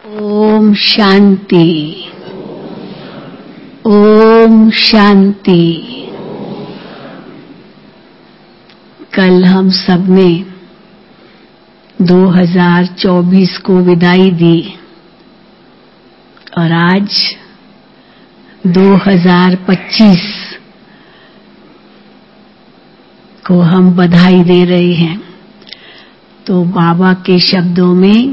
ओम शांति। ओम शांति। कल हम सब ने 2024 को विदाई दी और आज 2025 को हम बधाई दे रहे हैं। तो बाबा के शब्दों में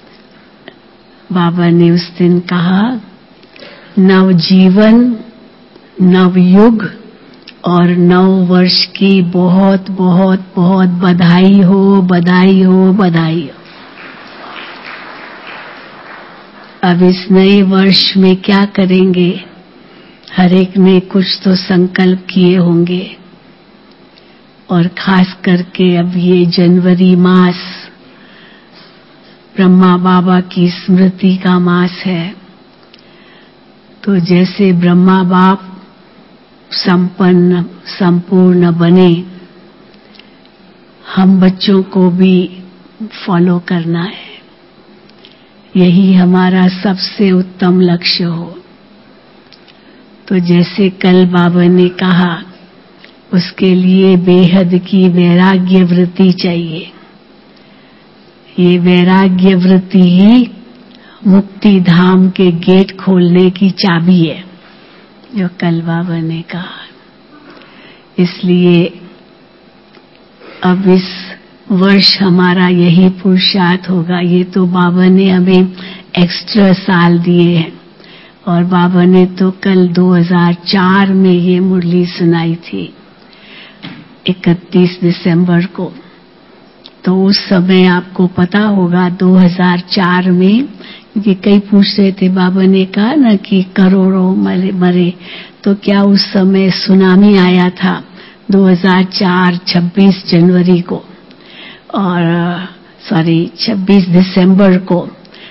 बाबा ने उस दिन कहा, नव जीवन, नव युग और नव वर्ष की बहुत बहुत बहुत बधाई हो, बधाई हो, बधाई हो। अब इस नए वर्ष में क्या करेंगे? हर एक ने कुछ तो संकल्प किए होंगे और खास करके अब ये जनवरी मास ब्रह्मा बाबा की स्मृति का मास है। तो जैसे ब्रह्मा बाप संपन्न संपूर्ण बने, हम बच्चों को भी फॉलो करना है। यही हमारा सबसे उत्तम लक्ष्य हो। तो जैसे कल बाबा ने कहा, उसके लिए बेहद की वैराग्य वृत्ति चाहिए। ये वैराग्य वृत्ति ही मुक्ति धाम के गेट खोलने की चाबी है, जो कल बाबा ने कहा। इसलिए अब इस वर्ष हमारा यही पुरुषार्थ होगा। ये तो बाबा ने हमें एक्स्ट्रा साल दिए हैं और बाबा ने तो कल 2004 में ये मुरली सुनाई थी, 31 दिसंबर को। तो उस समय आपको पता होगा 2004 में, क्योंकि कई पूछ रहे थे, बाबा ने कहा ना कि करोड़ों मरे, तो क्या उस समय सुनामी आया था 2004 26 जनवरी को, और 26 दिसंबर को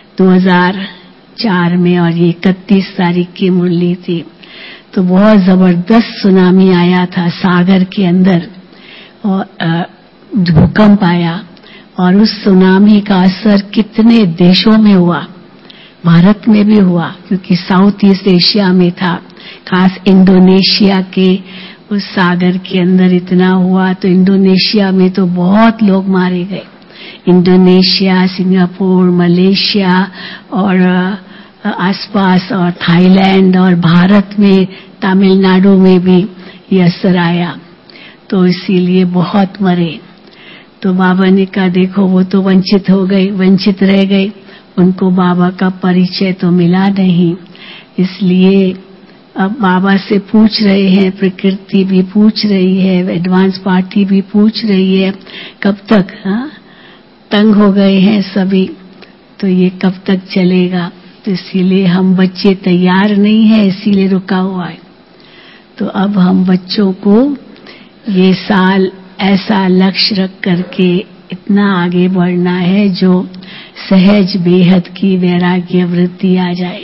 2004 में, और ये 31 तारीख की मुरली थी। तो बहुत जबरदस्त सुनामी आया था सागर के अंदर और भूकंप आया, और उस सुनामी का असर कितने देशों में हुआ। भारत में भी हुआ, क्योंकि साउथ ईस्ट एशिया में था, खास इंडोनेशिया के उस सागर के अंदर इतना हुआ। तो इंडोनेशिया में तो बहुत लोग मारे गए। इंडोनेशिया, सिंगापुर, मलेशिया और आसपास, और थाईलैंड, और भारत में तमिलनाडु में भी ये असर आया। तो इसीलिए बहुत मरे। तो बाबा ने कहा, देखो वो तो वंचित हो गए, वंचित रह गए, उनको बाबा का परिचय तो मिला नहीं। इसलिए अब बाबा से पूछ रहे हैं, प्रकृति भी पूछ रही है, एडवांस पार्टी भी पूछ रही है, कब तक? तंग हो गए हैं सभी, तो ये कब तक चलेगा? तो इसीलिए हम बच्चे तैयार नहीं है, इसीलिए रुका हुआ है। तो अब हम बच्चों को ये साल ऐसा लक्ष्य रख करके इतना आगे बढ़ना है जो सहज बेहद की वैराग्य वृत्ति आ जाए।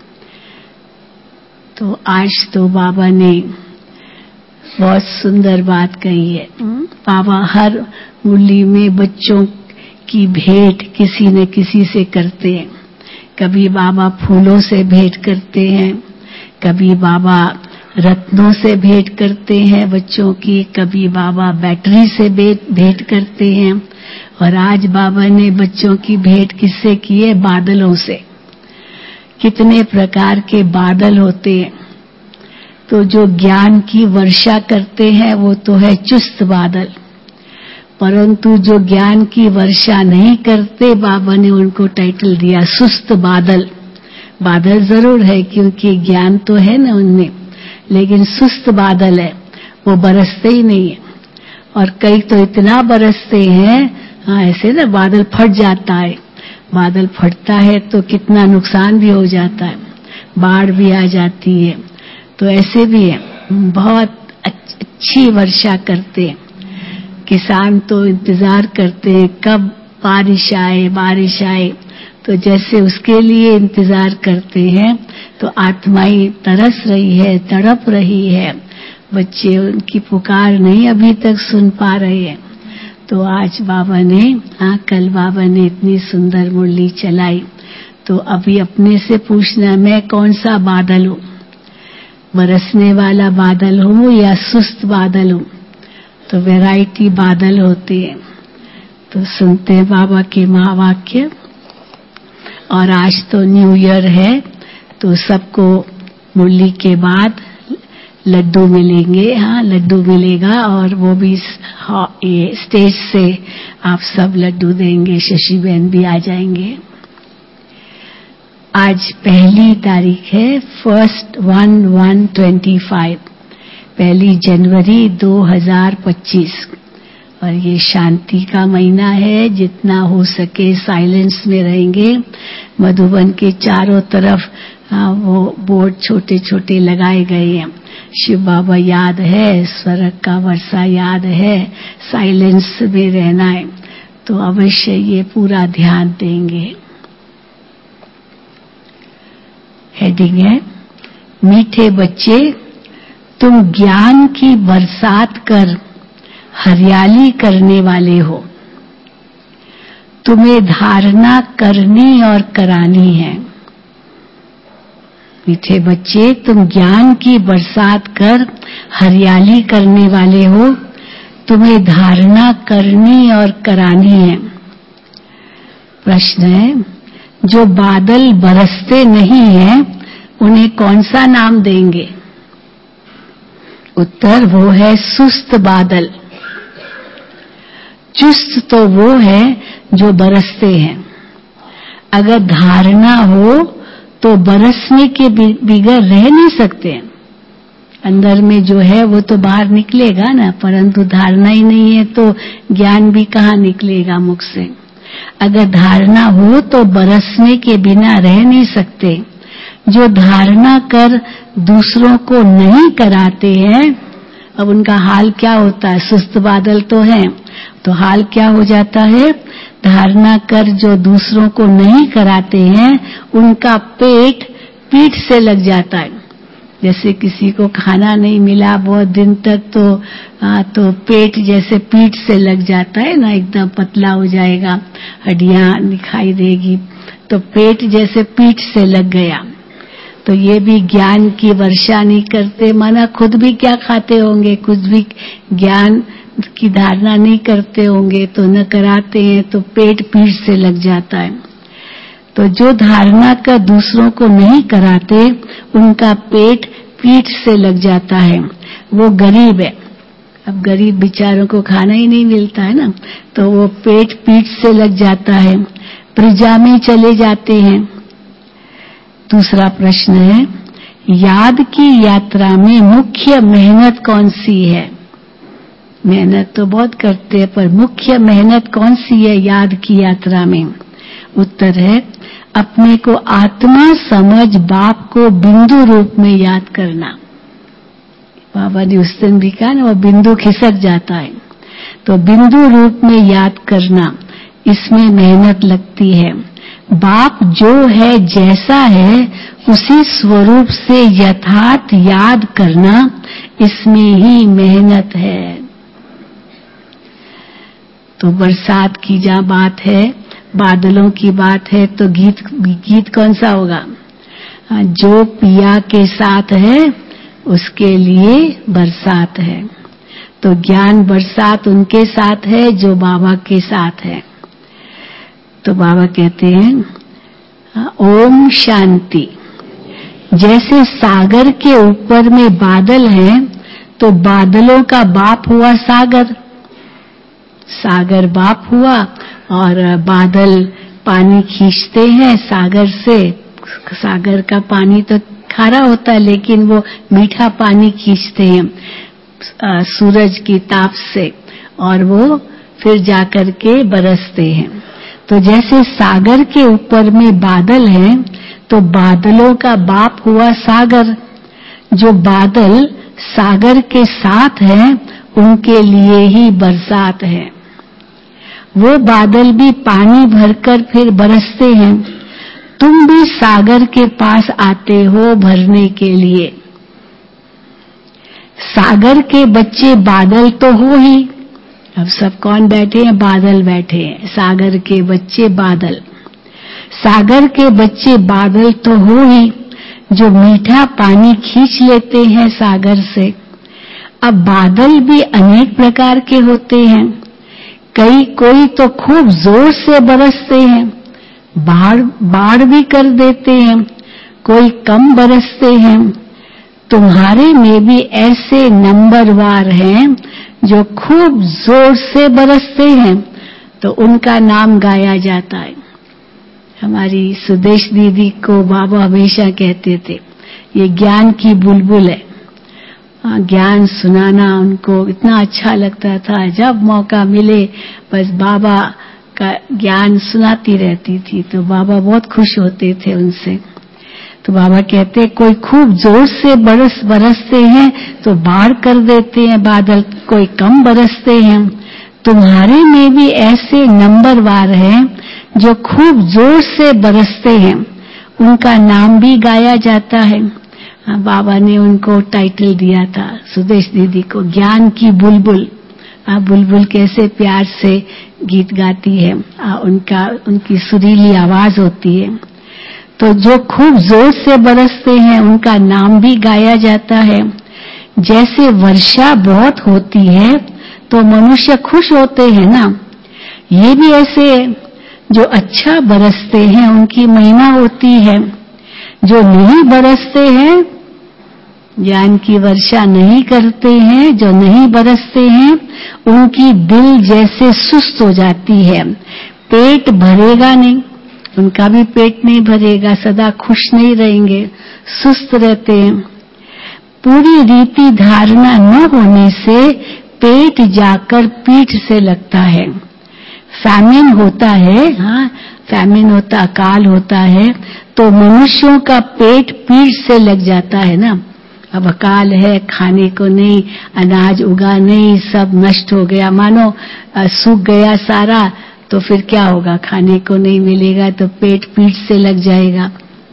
तो आज तो बाबा ने बहुत सुंदर बात कही है। बाबा हर मुरली में बच्चों की भेंट किसी न किसी से करते हैं। कभी बाबा फूलों से भेंट करते हैं, कभी बाबा रत्नों से भेंट करते हैं बच्चों की, कभी बाबा बैटरी से भेंट करते हैं, और आज बाबा ने बच्चों की भेंट किससे की है? बादलों से। कितने प्रकार के बादल होते हैं। तो जो ज्ञान की वर्षा करते हैं वो तो है चुस्त बादल, परंतु जो ज्ञान की वर्षा नहीं करते, बाबा ने उनको टाइटल दिया सुस्त बादल। बादल जरूर है क्योंकि ज्ञान तो है ना उनमें, लेकिन सुस्त बादल है, वो बरसते ही नहीं है। और कई तो इतना बरसते हैं, ऐसे ना बादल फट जाता है। बादल फटता है तो कितना नुकसान भी हो जाता है, बाढ़ भी आ जाती है। तो ऐसे भी है, बहुत अच्छी वर्षा करते हैं। किसान तो इंतजार करते हैं कब बारिश आए, बारिश आए। तो जैसे उसके लिए इंतजार करते हैं, तो आत्माएं तरस रही है, तड़प रही है। बच्चे उनकी पुकार नहीं अभी तक सुन पा रहे हैं। तो आज बाबा ने, कल बाबा ने इतनी सुंदर मुरली चलाई। तो अभी अपने से पूछना, मैं कौन सा बादल हूं? बरसने वाला बादल हूं या सुस्त बादल हूं? तो वैरायटी बादल होती है। तो सुनते हैं बाबा के महावाक्य। और आज तो न्यू ईयर है, तो सबको मुरली के बाद लड्डू मिलेंगे। हाँ, लड्डू मिलेगा, और वो भी ये स्टेज से आप सब लड्डू देंगे। शशि बहन भी आ जाएंगे। आज 1 तारीख है, 1/1/25, 1 जनवरी 2025। और ये शांति का महीना है। जितना हो सके साइलेंस में रहेंगे। मधुबन के चारों तरफ वो बोर्ड छोटे छोटे लगाए गए हैं। शिव बाबा याद है, स्वर्ग का वर्षा याद है, साइलेंस में रहना है। तो अवश्य ये पूरा ध्यान देंगे। हेडिंग है, मीठे बच्चे, तुम ज्ञान की बरसात कर हरियाली करने वाले हो। तुम्हें धारणा करनी और करानी है। मीठे बच्चे, तुम ज्ञान की बरसात कर हरियाली करने वाले हो। तुम्हें धारणा करनी और करानी है। प्रश्न है, जो बादल बरसते नहीं हैं, उन्हें कौन सा नाम देंगे? उत्तर, वो है सुस्त बादल। चुस्त तो वो है जो बरसते हैं। अगर धारणा हो तो बरसने के बिगड़ रह नहीं सकते। अंदर में जो है वो तो बाहर निकलेगा ना, परंतु धारणा ही नहीं है तो ज्ञान भी कहाँ निकलेगा मुख से। अगर धारणा हो तो बरसने के बिना रह नहीं सकते। जो धारणा कर दूसरों को नहीं कराते हैं, अब उनका हाल क्या होता है? सुस्त बादल तो है, तो हाल क्या हो जाता है? धारणा कर जो दूसरों को नहीं कराते हैं, उनका पेट पीठ से लग जाता है। जैसे किसी को खाना नहीं मिला बहुत दिन तक, तो पेट जैसे पीठ से लग जाता है ना, एकदम पतला हो जाएगा, हड्डियां दिखाई देगी। तो पेट जैसे पीठ से लग गया। तो ये भी ज्ञान की वर्षा नहीं करते, माना खुद भी क्या खाते होंगे, कुछ भी ज्ञान की धारणा नहीं करते होंगे, तो न कराते हैं तो पेट पीठ से लग जाता है। तो जो धारणा का दूसरों को नहीं कराते, उनका पेट पीठ से लग जाता है। वो गरीब है। अब गरीब बेचारों को खाना ही नहीं मिलता है ना, तो वो पेट पीठ से लग जाता है, प्रजा में चले जाते हैं। दूसरा प्रश्न है, याद की यात्रा में मुख्य मेहनत कौन सी है? मेहनत तो बहुत करते हैं, पर मुख्य मेहनत कौन सी है याद की यात्रा में? उत्तर है, अपने को आत्मा समझ बाप को बिंदु रूप में याद करना। बाबा ने उस दिन भी कहा ना, वो बिंदु खिसक जाता है। तो बिंदु रूप में याद करना, इसमें मेहनत लगती है। बाप जो है जैसा है उसी स्वरूप से यथार्थ याद करना, इसमें ही मेहनत है। तो बरसात की जहाँ बात है, बादलों की बात है, तो गीत कौन सा होगा? जो पिया के साथ है उसके लिए बरसात है। तो ज्ञान बरसात उनके साथ है जो बाबा के साथ है। तो बाबा कहते हैं, ओम शांति। जैसे सागर के ऊपर में बादल हैं, तो बादलों का बाप हुआ सागर। सागर बाप हुआ, और बादल पानी खींचते हैं सागर से। सागर का पानी तो खारा होता है, लेकिन वो मीठा पानी खींचते हैं सूरज की ताप से, और वो फिर जाकर के बरसते हैं। तो जैसे सागर के ऊपर में बादल हैं, तो बादलों का बाप हुआ सागर। जो बादल सागर के साथ हैं, उनके लिए ही बरसात है। वो बादल भी पानी भरकर फिर बरसते हैं। तुम भी सागर के पास आते हो भरने के लिए। सागर के बच्चे बादल तो हो ही। अब सब कौन बैठे हैं? बादल बैठे हैं, सागर के बच्चे बादल। सागर के बच्चे बादल तो हो ही, जो मीठा पानी खींच लेते हैं सागर से। अब बादल भी अनेक प्रकार के होते हैं, कोई तो खूब जोर से बरसते हैं, बाढ़ भी कर देते हैं, कोई कम बरसते हैं। तुम्हारे में भी ऐसे नंबरवार हैं जो खूब जोर से बरसते हैं, तो उनका नाम गाया जाता है। हमारी सुदेश दीदी को बाबा हमेशा कहते थे, ये ज्ञान की बुलबुल है। ज्ञान सुनाना उनको इतना अच्छा लगता था, जब मौका मिले बस बाबा का ज्ञान सुनाती रहती थी, तो बाबा बहुत खुश होते थे उनसे। तो बाबा कहते, कोई खूब जोर से बरसते हैं तो बाढ़ कर देते हैं बादल, कोई कम बरसते हैं। तुम्हारे में भी ऐसे नंबरवार हैं जो खूब जोर से बरसते हैं, उनका नाम भी गाया जाता है। बाबा ने उनको टाइटल दिया था सुदेश दीदी को, ज्ञान की बुलबुल। बुलबुल कैसे प्यार से गीत गाती है, उनकी सुरीली आवाज होती है। तो जो खूब जोर से बरसते हैं उनका नाम भी गाया जाता है। जैसे वर्षा बहुत होती है तो मनुष्य खुश होते हैं ना, ये भी ऐसे जो अच्छा बरसते हैं उनकी महिमा होती है। जो नहीं बरसते हैं, ज्ञान की वर्षा नहीं करते हैं, जो नहीं बरसते हैं, उनकी दिल जैसे सुस्त हो जाती है, पेट भरेगा नहीं, उनका भी पेट नहीं भरेगा, सदा खुश नहीं रहेंगे, सुस्त रहते हैं। पूरी रीति धारणा न होने से पेट जाकर पीठ से लगता है। फैमिन होता है, फैमिन होता, अकाल होता है, तो मनुष्यों का पेट पीठ से लग जाता है ना। अब अकाल है, खाने को नहीं, अनाज उगा नहीं, सब नष्ट हो गया, मानो सूख गया सारा, तो फिर क्या होगा, खाने को नहीं मिलेगा तो पेट पीठ से लग जाएगा।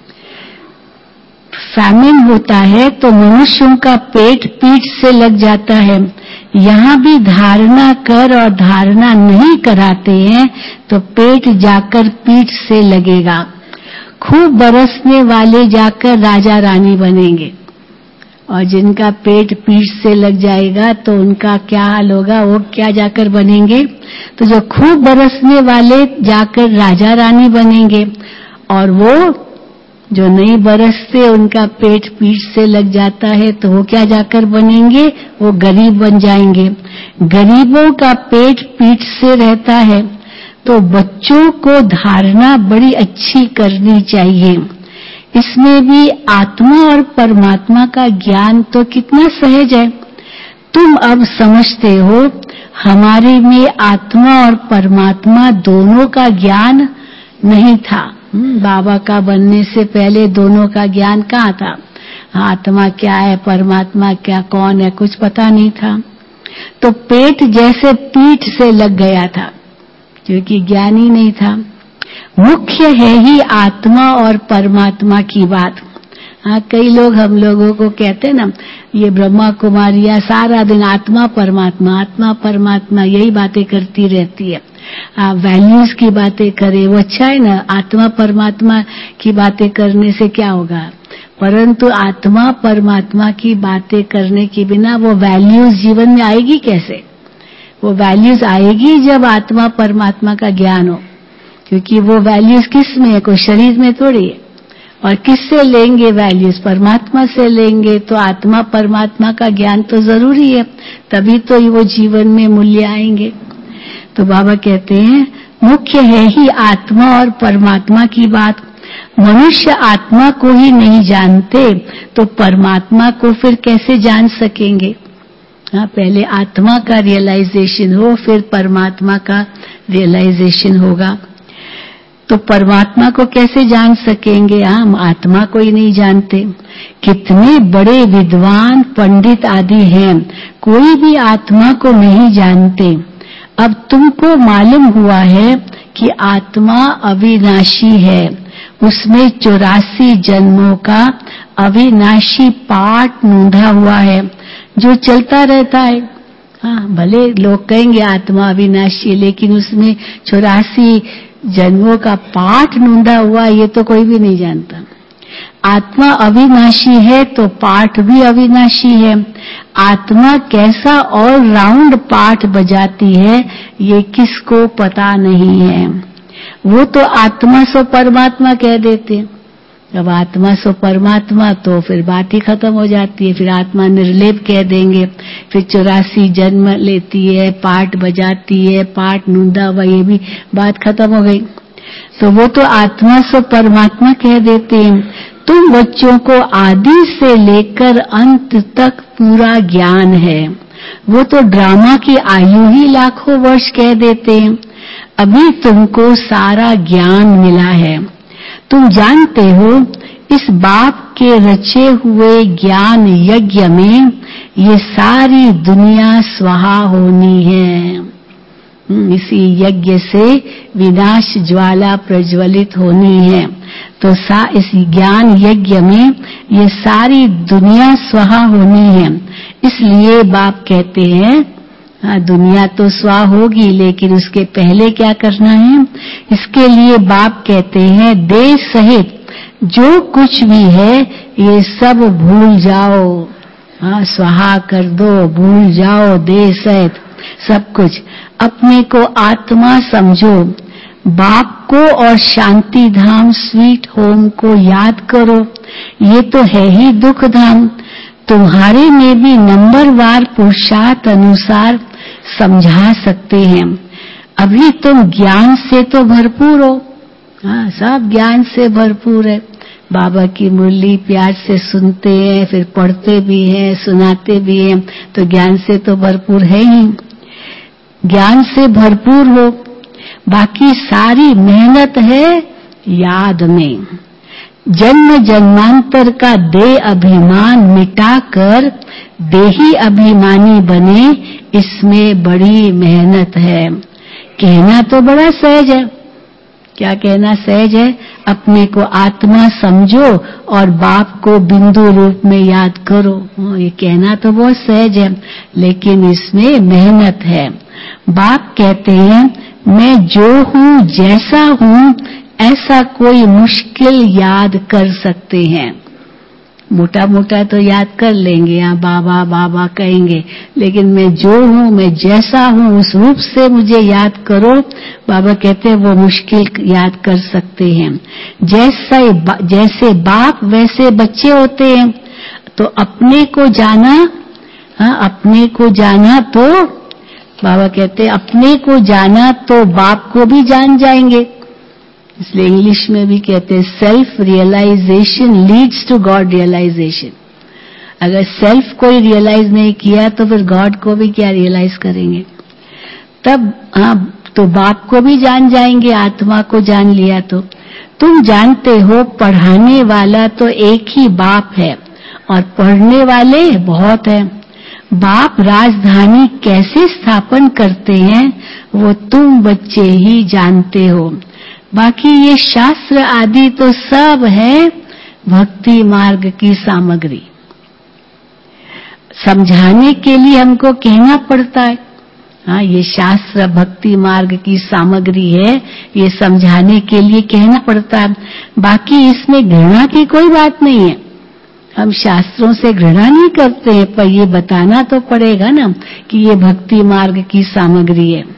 फैमिन होता है तो मनुष्यों का पेट पीठ से लग जाता है। यहाँ भी धारणा कर और धारणा नहीं कराते हैं तो पेट जाकर पीठ से लगेगा। खूब बरसने वाले जाकर राजा रानी बनेंगे, और जिनका पेट पीठ से लग जाएगा तो उनका क्या हाल होगा, वो क्या जाकर बनेंगे। तो जो खूब बरसने वाले जाकर राजा रानी बनेंगे, और वो जो नहीं बरसते उनका पेट पीठ से लग जाता है तो वो क्या जाकर बनेंगे, वो गरीब बन जाएंगे। गरीबों का पेट पीठ से रहता है, तो बच्चों को धारणा बड़ी अच्छी करनी चाहिए। इसमें भी आत्मा और परमात्मा का ज्ञान तो कितना सहज है। तुम अब समझते हो, हमारे में आत्मा और परमात्मा दोनों का ज्ञान नहीं था। बाबा का बनने से पहले दोनों का ज्ञान कहाँ था। आत्मा क्या है, परमात्मा क्या, कौन है, कुछ पता नहीं था। तो पेट जैसे पीठ से लग गया था, क्योंकि ज्ञान ही नहीं था। मुख्य है ही आत्मा और परमात्मा की बात। कई लोग हम लोगों को कहते हैं ना, ये ब्रह्मा कुमारियां सारा दिन आत्मा परमात्मा यही बातें करती रहती है। वैल्यूज की बातें करे, वो अच्छा है ना, आत्मा परमात्मा की बातें करने से क्या होगा, परंतु आत्मा परमात्मा की बातें करने के बिना वो वैल्यूज जीवन में आएगी कैसे। वो वैल्यूज आएगी जब आत्मा परमात्मा का ज्ञान हो, क्योंकि वो वैल्यूज किस में है, कोई शरीर में थोड़ी है। और किससे लेंगे वैल्यूज, परमात्मा से लेंगे, तो आत्मा परमात्मा का ज्ञान तो जरूरी है, तभी तो वो जीवन में मूल्य आएंगे। तो बाबा कहते हैं, मुख्य है ही आत्मा और परमात्मा की बात। मनुष्य आत्मा को ही नहीं जानते तो परमात्मा को फिर कैसे जान सकेंगे। पहले आत्मा का रियलाइजेशन हो, फिर परमात्मा का रियलाइजेशन होगा। तो परमात्मा को कैसे जान सकेंगे, हम आत्मा को ही नहीं जानते। कितने बड़े विद्वान पंडित आदि हैं, कोई भी आत्मा को नहीं जानते। अब तुमको मालूम हुआ है कि आत्मा अविनाशी है, उसमें 84 जन्मों का अविनाशी पाठ मूंढा हुआ है जो चलता रहता है। भले लोग कहेंगे आत्मा अविनाशी, लेकिन उसमें 84 जन्मों का पाठ नूंदा हुआ ये तो कोई भी नहीं जानता। आत्मा अविनाशी है तो पाठ भी अविनाशी है। आत्मा कैसा ऑल राउंड पाठ बजाती है ये किसको पता नहीं है। वो तो आत्मा सो परमात्मा कह देते। अब आत्मा सो परमात्मा तो फिर बात ही खत्म हो जाती है। फिर आत्मा निर्लेप कह देंगे। फिर 84 जन्म लेती है, पाठ बजाती है, पाठ नूंदा हुआ, ये भी बात खत्म हो गई। तो वो तो आत्मा सो परमात्मा कह देते हैं। तुम बच्चों को आदि से लेकर अंत तक पूरा ज्ञान है। वो तो ड्रामा की आयु ही लाखों वर्ष कह देते हैं। अभी तुमको सारा ज्ञान मिला है। तुम जानते हो इस बाप के रचे हुए ज्ञान यज्ञ में ये सारी दुनिया स्वाहा होनी है। इसी यज्ञ से विनाश ज्वाला प्रज्वलित होनी है। तो इस ज्ञान यज्ञ में ये सारी दुनिया स्वाहा होनी है। इसलिए बाप कहते हैं दुनिया तो स्वाहा होगी, लेकिन उसके पहले क्या करना है। इसके लिए बाप कहते हैं देह सहित जो कुछ भी है ये सब भूल जाओ। स्वाहा कर दो, भूल जाओ देह सहित सब कुछ। अपने को आत्मा समझो, बाप को और शांति धाम स्वीट होम को याद करो। ये तो है ही दुख धाम। तुम्हारे में भी नंबरवार पुरुषार्थ अनुसार समझा सकते हैं। अभी तुम ज्ञान से तो भरपूर हो। सब ज्ञान से भरपूर है। बाबा की मुरली प्यार से सुनते हैं, फिर पढ़ते भी हैं, सुनाते भी हैं, तो ज्ञान से तो भरपूर है ही। ज्ञान से भरपूर हो। बाकी सारी मेहनत है याद में। जन्म जन्मांतर का देह अभिमान मिटाकर देही अभिमानी बने, इसमें बड़ी मेहनत है। कहना तो बड़ा सहज है। क्या कहना सहज है। अपने को आत्मा समझो और बाप को बिंदु रूप में याद करो। ये कहना तो बहुत सहज है, लेकिन इसमें मेहनत है। बाप कहते हैं मैं जो हूँ जैसा हूँ ऐसा कोई मुश्किल याद कर सकते हैं। मोटा मोटा तो याद कर लेंगे, यहाँ बाबा बाबा कहेंगे, लेकिन मैं जो हूँ, मैं जैसा हूँ उस रूप से मुझे याद करो। बाबा कहते हैं वो मुश्किल याद कर सकते हैं। जैसे बाप वैसे बच्चे होते हैं। तो अपने को जाना, अपने को जाना तो बाबा कहते हैं अपने को जाना तो बाप को भी जान जाएंगे। इसलिए इंग्लिश में भी कहते हैं self realisation leads to God realisation. अगर सेल्फ कोई रियलाइज नहीं किया तो फिर गॉड को भी क्या रियलाइज करेंगे। तब तो बाप को भी जान जाएंगे। आत्मा को जान लिया तो तुम जानते हो पढ़ाने वाला तो एक ही बाप है और पढ़ने वाले बहुत हैं। बाप राजधानी कैसे स्थापन करते हैं वो तुम बच्चे ही जानते हो। बाकी ये शास्त्र आदि तो सब है भक्ति मार्ग की सामग्री। समझाने के लिए हमको कहना पड़ता है। ये शास्त्र भक्ति मार्ग की सामग्री है, ये समझाने के लिए कहना पड़ता है। बाकी इसमें घृणा की कोई बात नहीं है। हम शास्त्रों से घृणा नहीं करते हैं, पर ये बताना तो पड़ेगा ना कि ये भक्ति मार्ग की सामग्री है।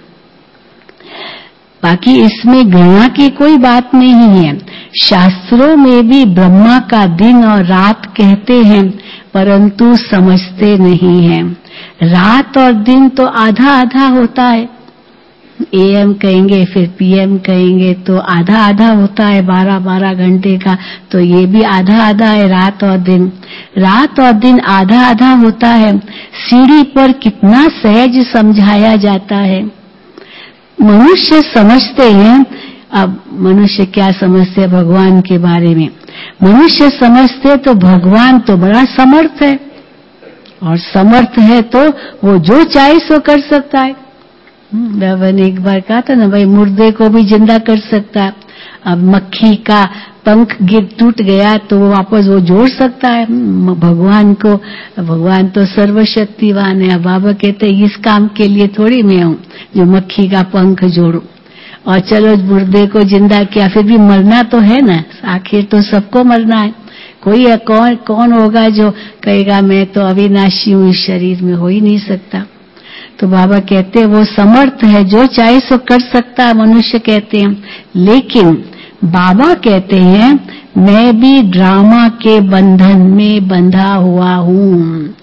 बाकी इसमें घृणा की कोई बात नहीं है। शास्त्रों में भी ब्रह्मा का दिन और रात कहते हैं, परंतु समझते नहीं हैं। रात और दिन तो आधा आधा होता है। एएम कहेंगे फिर पीएम कहेंगे तो आधा आधा होता है 12-12 घंटे का। तो ये भी आधा आधा है रात और दिन। रात और दिन आधा आधा होता है। सीढ़ी पर कितना सहज समझाया जाता है। मनुष्य समझते हैं। अब मनुष्य क्या समझते हैं भगवान के बारे में। मनुष्य समझते तो भगवान तो बड़ा समर्थ है, और समर्थ है तो वो जो चाहे सो कर सकता है। बाबा ने एक बार कहा था ना, भाई मुर्दे को भी जिंदा कर सकता है। अब मक्खी का पंख टूट गया तो वो वापस वो जोड़ सकता है भगवान को। भगवान तो सर्वशक्तिवान है। बाबा कहते हैं इस काम के लिए थोड़ी मैं हूँ जो मक्खी का पंख जोड़ू। और चलो मुर्दे को जिंदा किया, फिर भी मरना तो है ना, आखिर तो सबको मरना है। कोई कौन होगा जो कहेगा मैं तो अविनाशी हूं, इस शरीर में हो ही नहीं सकता। तो बाबा कहते हैं वो समर्थ है, जो चाहे सो कर सकता है, मनुष्य कहते हैं। लेकिन बाबा कहते हैं मैं भी ड्रामा के बंधन में बंधा हुआ हूं।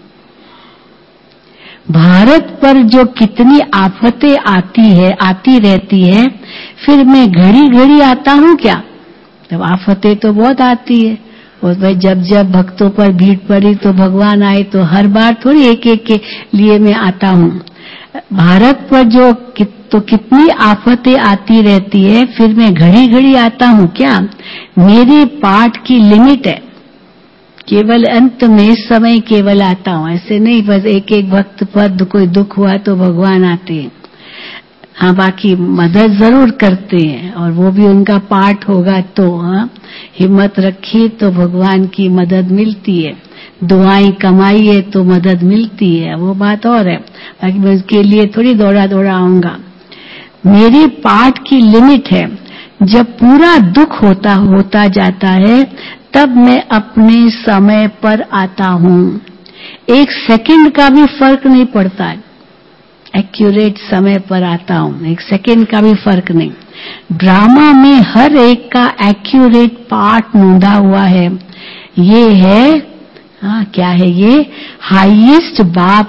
भारत पर जो कितनी आफतें आती रहती है, फिर मैं घड़ी घड़ी आता हूं क्या? तब आफतें तो बहुत आती है, और भाई जब भक्तों पर भीड़ पड़ी तो भगवान आए, तो हर बार थोड़ी एक एक के लिए मैं आता हूं। भारत पर जो कितनी आफतें आती रहती है, फिर मैं घड़ी घड़ी आता हूं क्या? मेरे पाठ की लिमिट है, केवल अंत में समय केवल आता हूं, ऐसे नहीं बस एक एक भक्त पर कोई दुख हुआ तो भगवान आते हैं। हाँ, बाकी मदद जरूर करते हैं, और वो भी उनका पाठ होगा तो हिम्मत रखिए तो भगवान की मदद मिलती है, दुआएं कमाइए तो मदद मिलती है, वो बात और है। बाकी मैं उसके लिए थोड़ी दौड़ा आऊंगा। मेरी पाठ की लिमिट है, जब पूरा दुख होता जाता है तब मैं अपने समय पर आता हूं। एक सेकंड का भी फर्क नहीं पड़ता है, एक्यूरेट समय पर आता हूं, एक सेकंड का भी फर्क नहीं। ड्रामा में हर एक का एक्यूरेट पार्ट नोंदा हुआ है। ये है क्या है ये? हाईएस्ट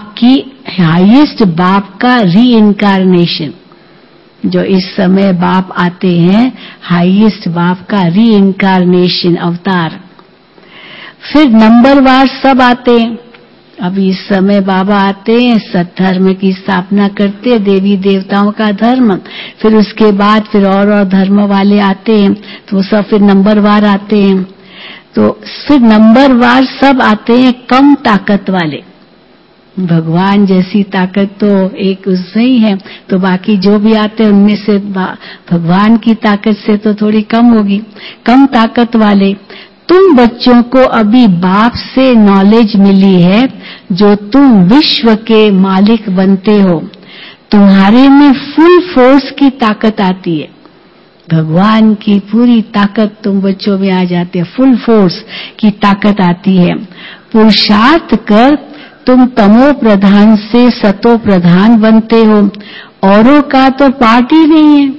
बाप का री-इनकारनेशन। जो इस समय बाप आते हैं, हाईएस्ट बाप का री-इनकारनेशन अवतार। फिर नंबरवार सब आते हैं। अब इस समय बाबा आते हैं, सत्धर्म की स्थापना करते हैं, देवी देवताओं का धर्म। फिर उसके बाद फिर और धर्म वाले आते हैं, तो वो सब फिर नंबरवार आते हैं। तो फिर नंबरवार सब आते हैं, कम ताकत वाले। भगवान जैसी ताकत तो एक उससे ही है, तो बाकी जो भी आते हैं उनमें से भगवान की ताकत से तो थोड़ी कम होगी। कम ताकत वाले, तुम बच्चों को अभी बाप से नॉलेज मिली है, जो तुम विश्व के मालिक बनते हो। तुम्हारे में फुल फोर्स की ताकत आती है, भगवान की पूरी ताकत तुम बच्चों में आ जाती है, फुल फोर्स की ताकत आती है। पुरुषार्थ कर तुम तमो प्रधान से सतो प्रधान बनते हो। औरों का तो पार्ट ही नहीं है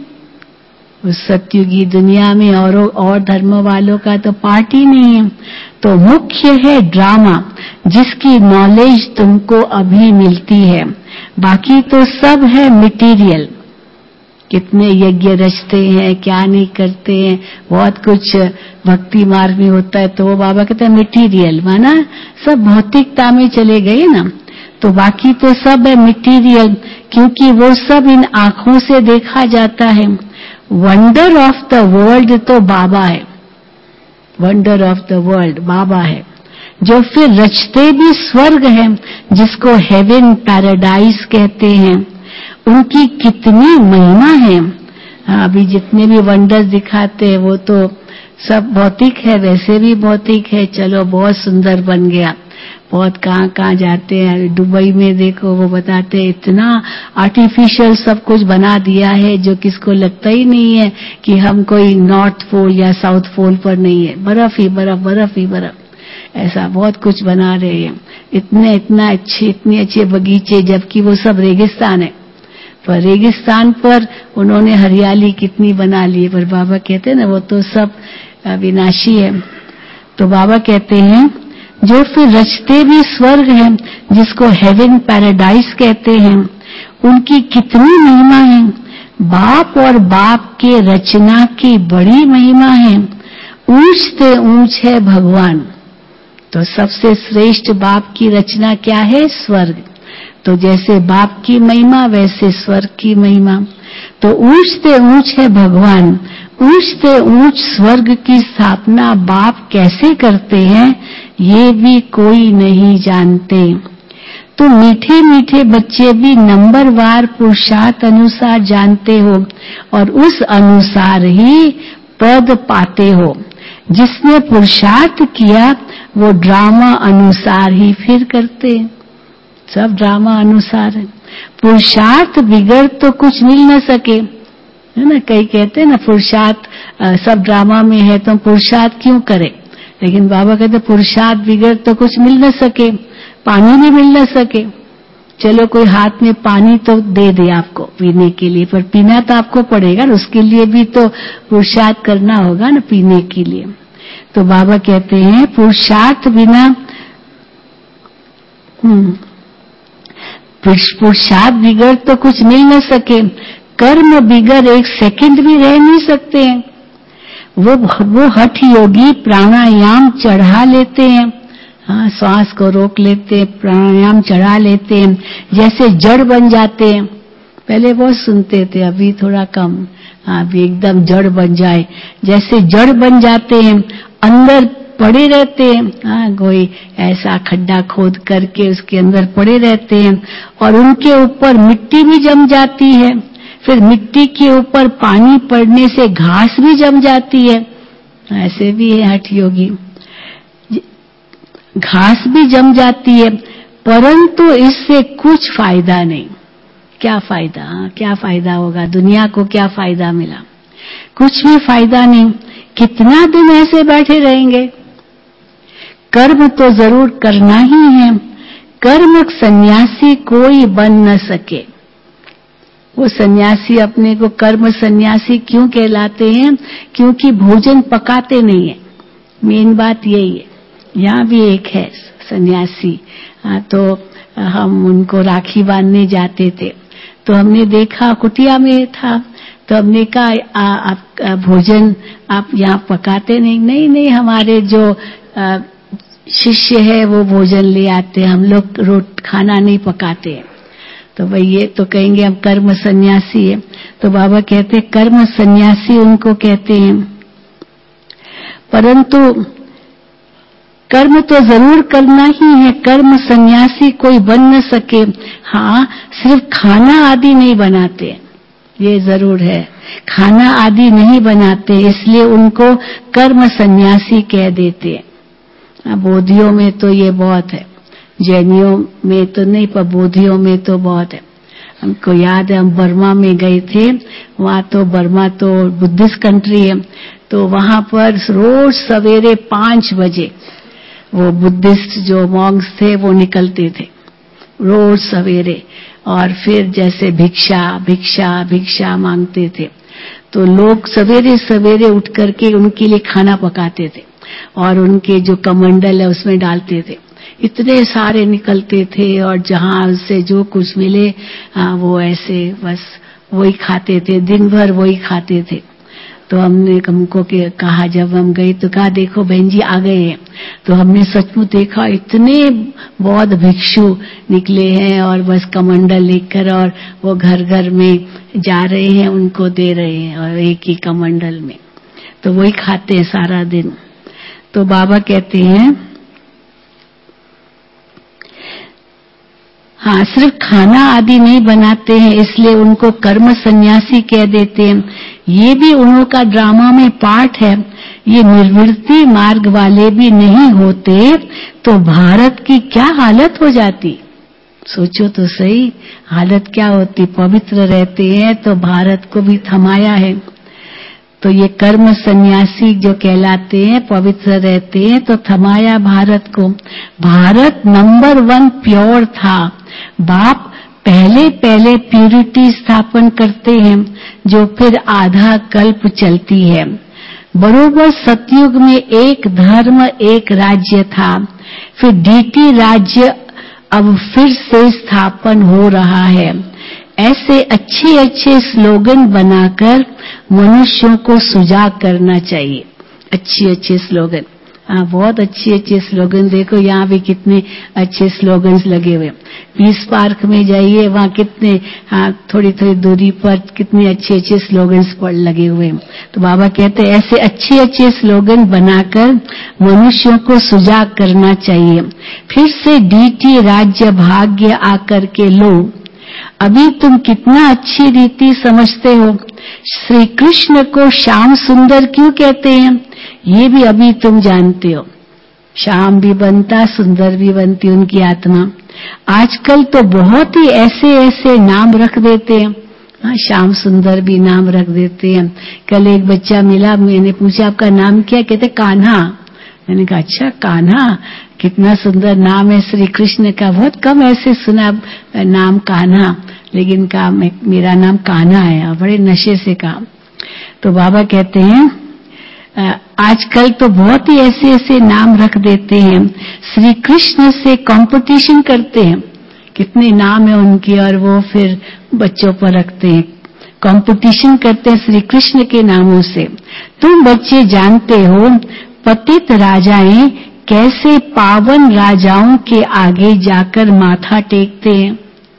उस सत्युगी दुनिया में, और धर्म वालों का तो पार्ट ही नहीं है। तो मुख्य है ड्रामा, जिसकी नॉलेज तुमको अभी मिलती है। बाकी तो सब है मटेरियल, कितने यज्ञ रचते हैं, क्या नहीं करते हैं, बहुत कुछ भक्ति मार्ग में होता है, तो वो बाबा कहते हैं मटेरियल, माना सब भौतिकता में चले गए ना। तो बाकी तो सब है मटेरियल, क्योंकि वो सब इन आंखों से देखा जाता है। वंडर ऑफ द वर्ल्ड तो बाबा है, वंडर ऑफ द वर्ल्ड बाबा है, जो फिर रचते भी स्वर्ग है, जिसको हेवन पैराडाइज कहते हैं। उनकी कितनी महिमा है। अभी जितने भी वंडर्स दिखाते हैं वो तो सब भौतिक है, वैसे भी भौतिक है, चलो बहुत सुंदर बन गया, बहुत कहाँ जाते हैं। दुबई में देखो, वो बताते हैं इतना आर्टिफिशियल सब कुछ बना दिया है, जो किसको लगता ही नहीं है कि हम कोई नॉर्थ पोल या साउथ पोल पर नहीं है, बर्फ ही बर्फ, बर्फ ही बर्फ, ऐसा बहुत कुछ बना रहे हैं। इतने अच्छे बगीचे, जबकि वो सब रेगिस्तान है। पर रेगिस्तान पर उन्होंने हरियाली कितनी बना ली, पर बाबा कहते हैं ना वो तो सब विनाशी है। तो बाबा कहते हैं जो फिर रचते भी स्वर्ग है, जिसको हेवन पैराडाइज कहते हैं, उनकी कितनी महिमा है। बाप और बाप के रचना की बड़ी महिमा है। ऊंच से ऊंच है भगवान। तो सबसे श्रेष्ठ बाप की रचना क्या है? स्वर्ग। तो जैसे बाप की महिमा वैसे स्वर्ग की महिमा। तो ऊंच से ऊंच है भगवान, ऊंच से ऊंच स्वर्ग की स्थापना बाप कैसे करते हैं, ये भी कोई नहीं जानते। तो मीठे मीठे बच्चे भी नंबरवार पुरुषार्थ अनुसार जानते हो, और उस अनुसार ही पद पाते हो। जिसने पुरुषार्थ किया वो ड्रामा अनुसार ही फिर करते हैं, सब ड्रामा अनुसार है। पुरुषार्थ बिगड़ तो कुछ मिल न सके, है ना। कई कहते हैं ना पुरुषार्थ सब ड्रामा में है तो पुरुषार्थ क्यों करें, लेकिन बाबा कहते पुरुषार्थ बिगड़ तो कुछ मिल न सके, पानी भी मिल न सके। चलो कोई हाथ में पानी तो दे दे आपको पीने के लिए, पर पीना तो आपको पड़ेगा ना, उसके लिए भी तो पुरुषार्थ करना होगा ना पीने के लिए। तो बाबा कहते हैं पुरुषार्थ बिना पुरुषार्थ बिगड़ तो कुछ मिल न सके, कर्म बिगड़ एक सेकंड भी रह नहीं सकते हैं। वो हठ योगी प्राणायाम चढ़ा लेते हैं, हाँ श्वास को रोक लेते हैं, प्राणायाम चढ़ा लेते हैं, जैसे जड़ बन जाते हैं। पहले बहुत सुनते थे, अभी थोड़ा कम, हाँ अभी एकदम जड़ बन जाए, जैसे जड़ बन जाते हैं, अंदर पड़े रहते हैं। हाँ कोई ऐसा खड्डा खोद करके उसके अंदर पड़े रहते हैं और उनके ऊपर मिट्टी भी जम जाती है, फिर मिट्टी के ऊपर पानी पड़ने से घास भी जम जाती है। ऐसे भी है हठ योगी, घास भी जम जाती है, परंतु इससे कुछ फायदा नहीं। क्या फायदा, क्या फायदा होगा, दुनिया को क्या फायदा मिला, कुछ भी फायदा नहीं। कितना दिन ऐसे बैठे रहेंगे, कर्म तो जरूर करना ही है। कर्म सन्यासी कोई बन न सके। वो सन्यासी अपने को कर्म सन्यासी क्यों कहलाते हैं, क्योंकि भोजन पकाते नहीं है, मेन बात यही है। यहाँ भी एक है सन्यासी, तो हम उनको राखी बांधने जाते थे, तो हमने देखा कुटिया में था, तो हमने कहा आप भोजन आप यहाँ पकाते नहीं? नहीं हमारे जो शिष्य है वो भोजन ले आते, हम लोग खाना नहीं पकाते। तो भाई ये तो कहेंगे हम कर्म सन्यासी है। तो बाबा कहते कर्म सन्यासी उनको कहते हैं, परंतु कर्म तो जरूर करना ही है, कर्म सन्यासी कोई बन न सके। हाँ सिर्फ खाना आदि नहीं बनाते, ये जरूर है, खाना आदि नहीं बनाते, इसलिए उनको कर्म सन्यासी कह देते। बोधियों में तो ये बहुत है, जैनियों में तो नहीं पर बोधियों में तो बहुत है। हमको याद है हम बर्मा में गए थे, वहां तो बर्मा तो बुद्धिस्ट कंट्री है, तो वहां पर रोज सवेरे 5 बजे वो बुद्धिस्ट जो मॉन्क्स थे वो निकलते थे रोज सवेरे, और फिर जैसे भिक्षा भिक्षा भिक्षा मांगते थे। तो लोग सवेरे सवेरे उठ करके उनके लिए खाना पकाते थे और उनके जो कमंडल है उसमें डालते थे। इतने सारे निकलते थे और जहां से जो कुछ मिले वो ऐसे बस वही खाते थे, दिन भर वही खाते थे। तो हमने हमको कहा, जब हम गए तो कहा देखो बहन जी आ गए हैं। तो हमने सचमुच देखा इतने बौद्ध भिक्षु निकले हैं और बस कमंडल लेकर और वो घर घर में जा रहे हैं, उनको दे रहे हैं और एक ही कमंडल में, तो वही खाते हैं सारा दिन। तो बाबा कहते हैं हाँ सिर्फ खाना आदि नहीं बनाते हैं, इसलिए उनको कर्म सन्यासी कह देते हैं। ये भी उनका ड्रामा में पार्ट है। ये निर्वृत्ति मार्ग वाले भी नहीं होते तो भारत की क्या हालत हो जाती, सोचो तो सही, हालत क्या होती। पवित्र रहते हैं तो भारत को भी थमाया है। तो ये कर्म सन्यासी जो कहलाते हैं, पवित्र रहते हैं तो थमाया भारत को। भारत नंबर 1 प्योर था। बाप पहले पहले प्यूरिटी स्थापन करते हैं जो फिर आधा कल्प चलती है। बरोबर सतयुग में एक धर्म एक राज्य था, फिर डीटी राज्य अब फिर से स्थापन हो रहा है। ऐसे अच्छे अच्छे स्लोगन बनाकर मनुष्यों को सुजाग करना चाहिए। अच्छे अच्छे स्लोगन, बहुत अच्छे अच्छे स्लोगन। देखो यहाँ भी कितने अच्छे स्लोगन्स लगे हुए। पीस पार्क में जाइए, वहाँ कितने थोड़ी थोड़ी दूरी पर कितने अच्छे अच्छे स्लोगन्स लगे हुए। तो बाबा कहते हैं ऐसे अच्छे अच्छे स्लोगन बनाकर मनुष्यों को सुजाग करना चाहिए। फिर से डीटी राज्य भाग्य आकर के लो। अभी तुम कितना अच्छी रीति समझते हो। श्री कृष्ण को श्याम सुंदर क्यों कहते हैं, ये भी अभी तुम जानते हो। श्याम भी बनता, सुंदर भी बनती उनकी आत्मा। आजकल तो बहुत ही ऐसे ऐसे नाम रख देते हैं, श्याम सुंदर भी नाम रख देते हैं। कल एक बच्चा मिला, मैंने पूछा आपका नाम क्या? कहते कान्हा। मैंने कहा अच्छा कान्हा, कितना सुंदर नाम है श्री कृष्ण का। बहुत कम ऐसे सुना नाम कान्हा, लेकिन कहा मेरा नाम कान्हा है। बड़े नशे से कहा। तो बाबा कहते हैं आजकल तो बहुत ही ऐसे ऐसे नाम रख देते हैं, श्री कृष्ण से कंपटीशन करते हैं। कितने नाम है उनके, और वो फिर बच्चों पर रखते हैं, कंपटीशन करते हैं श्री कृष्ण के नामों से। तुम बच्चे जानते हो पतित राजाएं कैसे पावन राजाओं के आगे जाकर माथा टेकते हैं,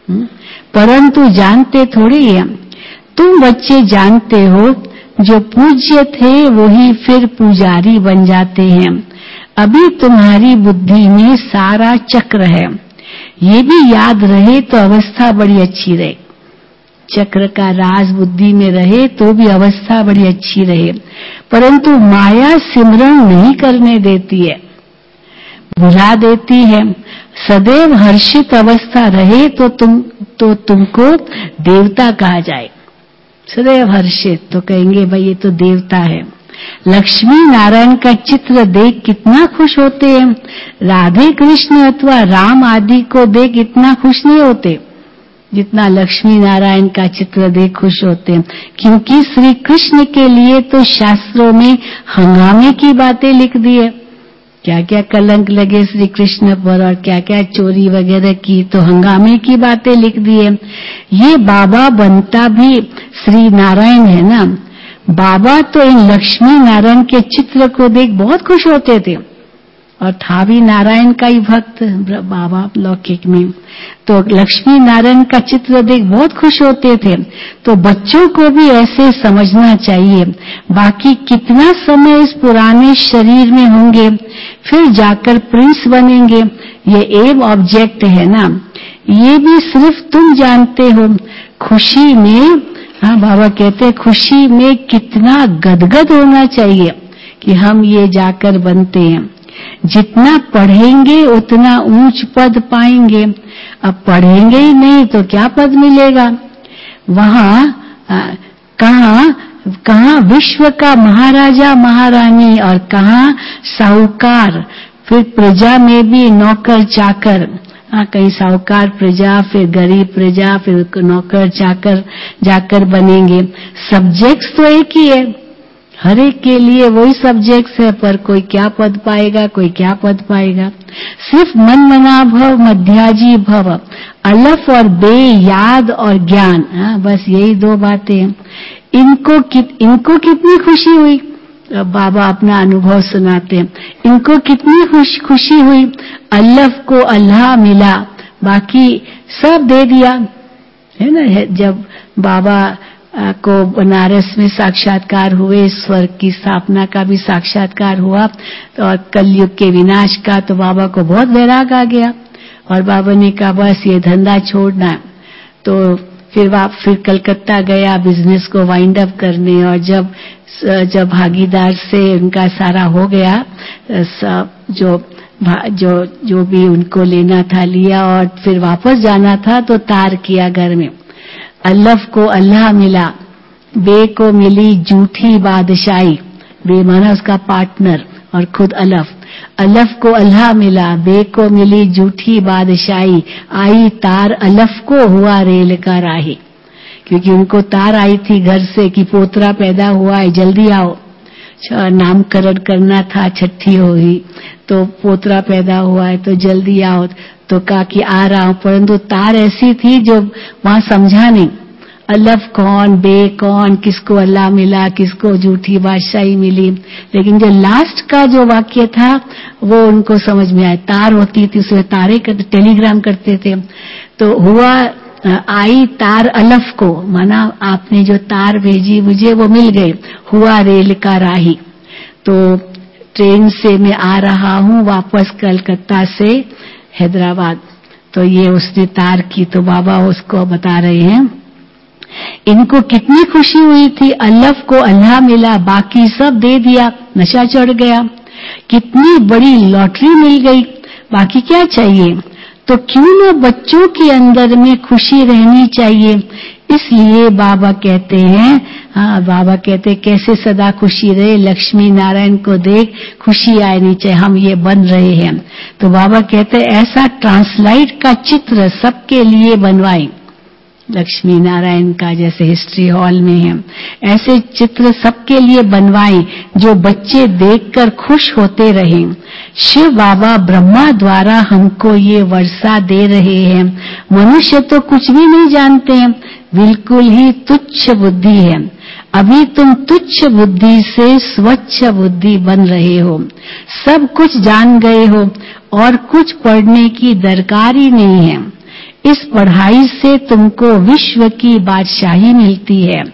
परंतु जानते थोड़ी है। तुम बच्चे जानते हो जो पूज्य थे वही फिर पुजारी बन जाते हैं। अभी तुम्हारी बुद्धि में सारा चक्र है, ये भी याद रहे तो अवस्था बड़ी अच्छी रहे। चक्र का राज बुद्धि में रहे तो भी अवस्था बड़ी अच्छी रहे, परंतु माया सिमरण नहीं करने देती है, भुला देती है। सदैव हर्षित अवस्था रहे तो तुमको देवता कहा जाए। सदैव हर्षित तो कहेंगे भाई ये तो देवता है। लक्ष्मी नारायण का चित्र देख कितना खुश होते हैं, राधे कृष्ण अथवा राम आदि को देख इतना खुश नहीं होते जितना लक्ष्मी नारायण का चित्र देख खुश होते हैं। क्योंकि श्री कृष्ण के लिए तो शास्त्रों में हंगामे की बातें लिख दी है, क्या क्या कलंक लगे श्री कृष्ण पर और क्या क्या चोरी वगैरह की, तो हंगामे की बातें लिख दी है। ये बाबा बनता भी श्री नारायण है ना। बाबा तो इन लक्ष्मी नारायण के चित्र को देख बहुत खुश होते थे, और था भी नारायण का ही भक्त बाबा लौकिक में, तो लक्ष्मी नारायण का चित्र देख बहुत खुश होते थे। तो बच्चों को भी ऐसे समझना चाहिए। बाकी कितना समय इस पुराने शरीर में होंगे, फिर जाकर प्रिंस बनेंगे, ये एम ऑब्जेक्ट है ना, ये भी सिर्फ तुम जानते हो। खुशी में, हाँ बाबा कहते हैं खुशी में कितना गदगद होना चाहिए कि हम ये जाकर बनते हैं। जितना पढ़ेंगे उतना ऊंच पद पाएंगे, अब पढ़ेंगे ही नहीं तो क्या पद मिलेगा। वहां कहाँ विश्व का महाराजा महारानी और कहाँ साहूकार, फिर प्रजा में भी नौकर चाकर, कहीं साहूकार प्रजा, फिर गरीब प्रजा, फिर नौकर चाकर जाकर बनेंगे। सब्जेक्ट्स तो एक ही है, हर एक के लिए वही सब्जेक्ट्स है, पर कोई क्या पद पाएगा, कोई क्या पद पाएगा। सिर्फ मन मना भव मध्याजी भव, अलफ और बे, याद और ज्ञान, बस यही दो बातें। इनको कितनी खुशी हुई, बाबा अपना अनुभव सुनाते हैं। इनको कितनी खुशी हुई, अल्लाह को अल्लाह मिला, बाकी सब दे दिया है ना। जब बाबा को बनारस में साक्षात्कार हुए, स्वर्ग की स्थापना का भी साक्षात्कार हुआ, और कलयुग के विनाश का, तो बाबा को बहुत वैराग आ गया, और बाबा ने कहा बस ये धंधा छोड़ना। तो फिर कलकत्ता गया बिजनेस को वाइंड अप करने, और जब भागीदार से उनका सारा हो गया, जो भी उनको लेना था लिया, और फिर वापस जाना था तो तार किया घर में। अल्लाह को अल्लाह मिला, बे को मिली झूठी बादशाही, बे माना उसका पार्टनर और खुद अल्लाह को अल्लाह मिला, बे को मिली झूठी बादशाही, आई तार अल्लाह को हुआ रेल का राही। क्योंकि उनको तार आई थी घर से कि पोतरा पैदा हुआ है जल्दी आओ, नामकरण करना था, छठी हुई तो पोतरा पैदा हुआ है तो जल्दी आओ, तो कहा कि आ रहा हूं, परंतु तार ऐसी थी जो वहां समझा नहीं, अल्लाह कौन, बे कौन, किसको अल्लाह मिला, किसको झूठी बादशाही मिली। लेकिन जो लास्ट का जो वाक्य था वो उनको समझ में आया। तार होती थी, उसमें तारे टेलीग्राम करते थे, तो हुआ आई तार अल्लाह को, माना आपने जो तार भेजी मुझे वो मिल गए, हुआ रेल का राही। तो ट्रेन से मैं आ रहा हूं वापस कलकत्ता से हैदराबाद, तो ये उसने तार की, तो बाबा उसको बता रहे हैं इनको कितनी खुशी हुई थी, अल्लाह को अल्लाह मिला, बाकी सब दे दिया, नशा चढ़ गया, कितनी बड़ी लॉटरी मिल गई, बाकी क्या चाहिए। तो क्यों न बच्चों के अंदर में खुशी रहनी चाहिए। इसलिए बाबा कहते हैं, बाबा कहते हैं कैसे सदा खुशी रहे, लक्ष्मी नारायण को देख खुशी आनी चाहिए, हम ये बन रहे हैं। तो बाबा कहते हैं ऐसा ट्रांसलाइट का चित्र सबके लिए बनवाएं, लक्ष्मी नारायण का जैसे हिस्ट्री हॉल में है, ऐसे चित्र सबके लिए बनवाएं जो बच्चे देखकर खुश होते रहें। शिव बाबा ब्रह्मा द्वारा हमको ये वर्षा दे रहे हैं। मनुष्य तो कुछ भी नहीं जानते हैं, बिल्कुल ही तुच्छ बुद्धि है। अभी तुम तुच्छ बुद्धि से स्वच्छ बुद्धि बन रहे हो, सब कुछ जान गए हो और कुछ पढ़ने की दरकार ही नहीं है। इस पढ़ाई से तुमको विश्व की बादशाही मिलती है,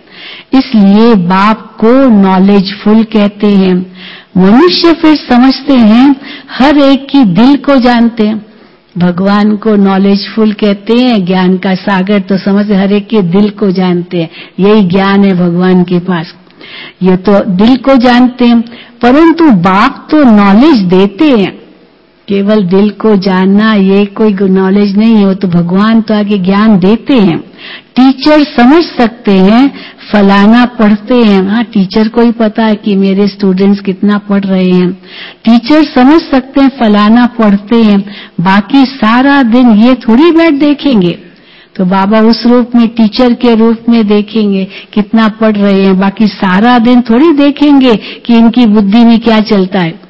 इसलिए बाप को नॉलेजफुल कहते हैं। मनुष्य फिर समझते हैं हर एक की दिल को जानते हैं, भगवान को नॉलेजफुल कहते हैं, ज्ञान का सागर, तो समझते हर एक के दिल को जानते हैं, यही ज्ञान है भगवान के पास, ये तो दिल को जानते हैं। परंतु बाप तो नॉलेज देते हैं, केवल दिल को जानना ये कोई नॉलेज नहीं है, वो तो भगवान तो आगे ज्ञान देते हैं। टीचर समझ सकते हैं फलाना पढ़ते हैं, हाँ टीचर को ही पता है कि मेरे स्टूडेंट्स कितना पढ़ रहे हैं, टीचर समझ सकते हैं फलाना पढ़ते हैं, बाकी सारा दिन ये थोड़ी बैठ देखेंगे। तो बाबा उस रूप में टीचर के रूप में देखेंगे कितना पढ़ रहे हैं, बाकी सारा दिन थोड़ी देखेंगे कि इनकी बुद्धि में क्या चलता है,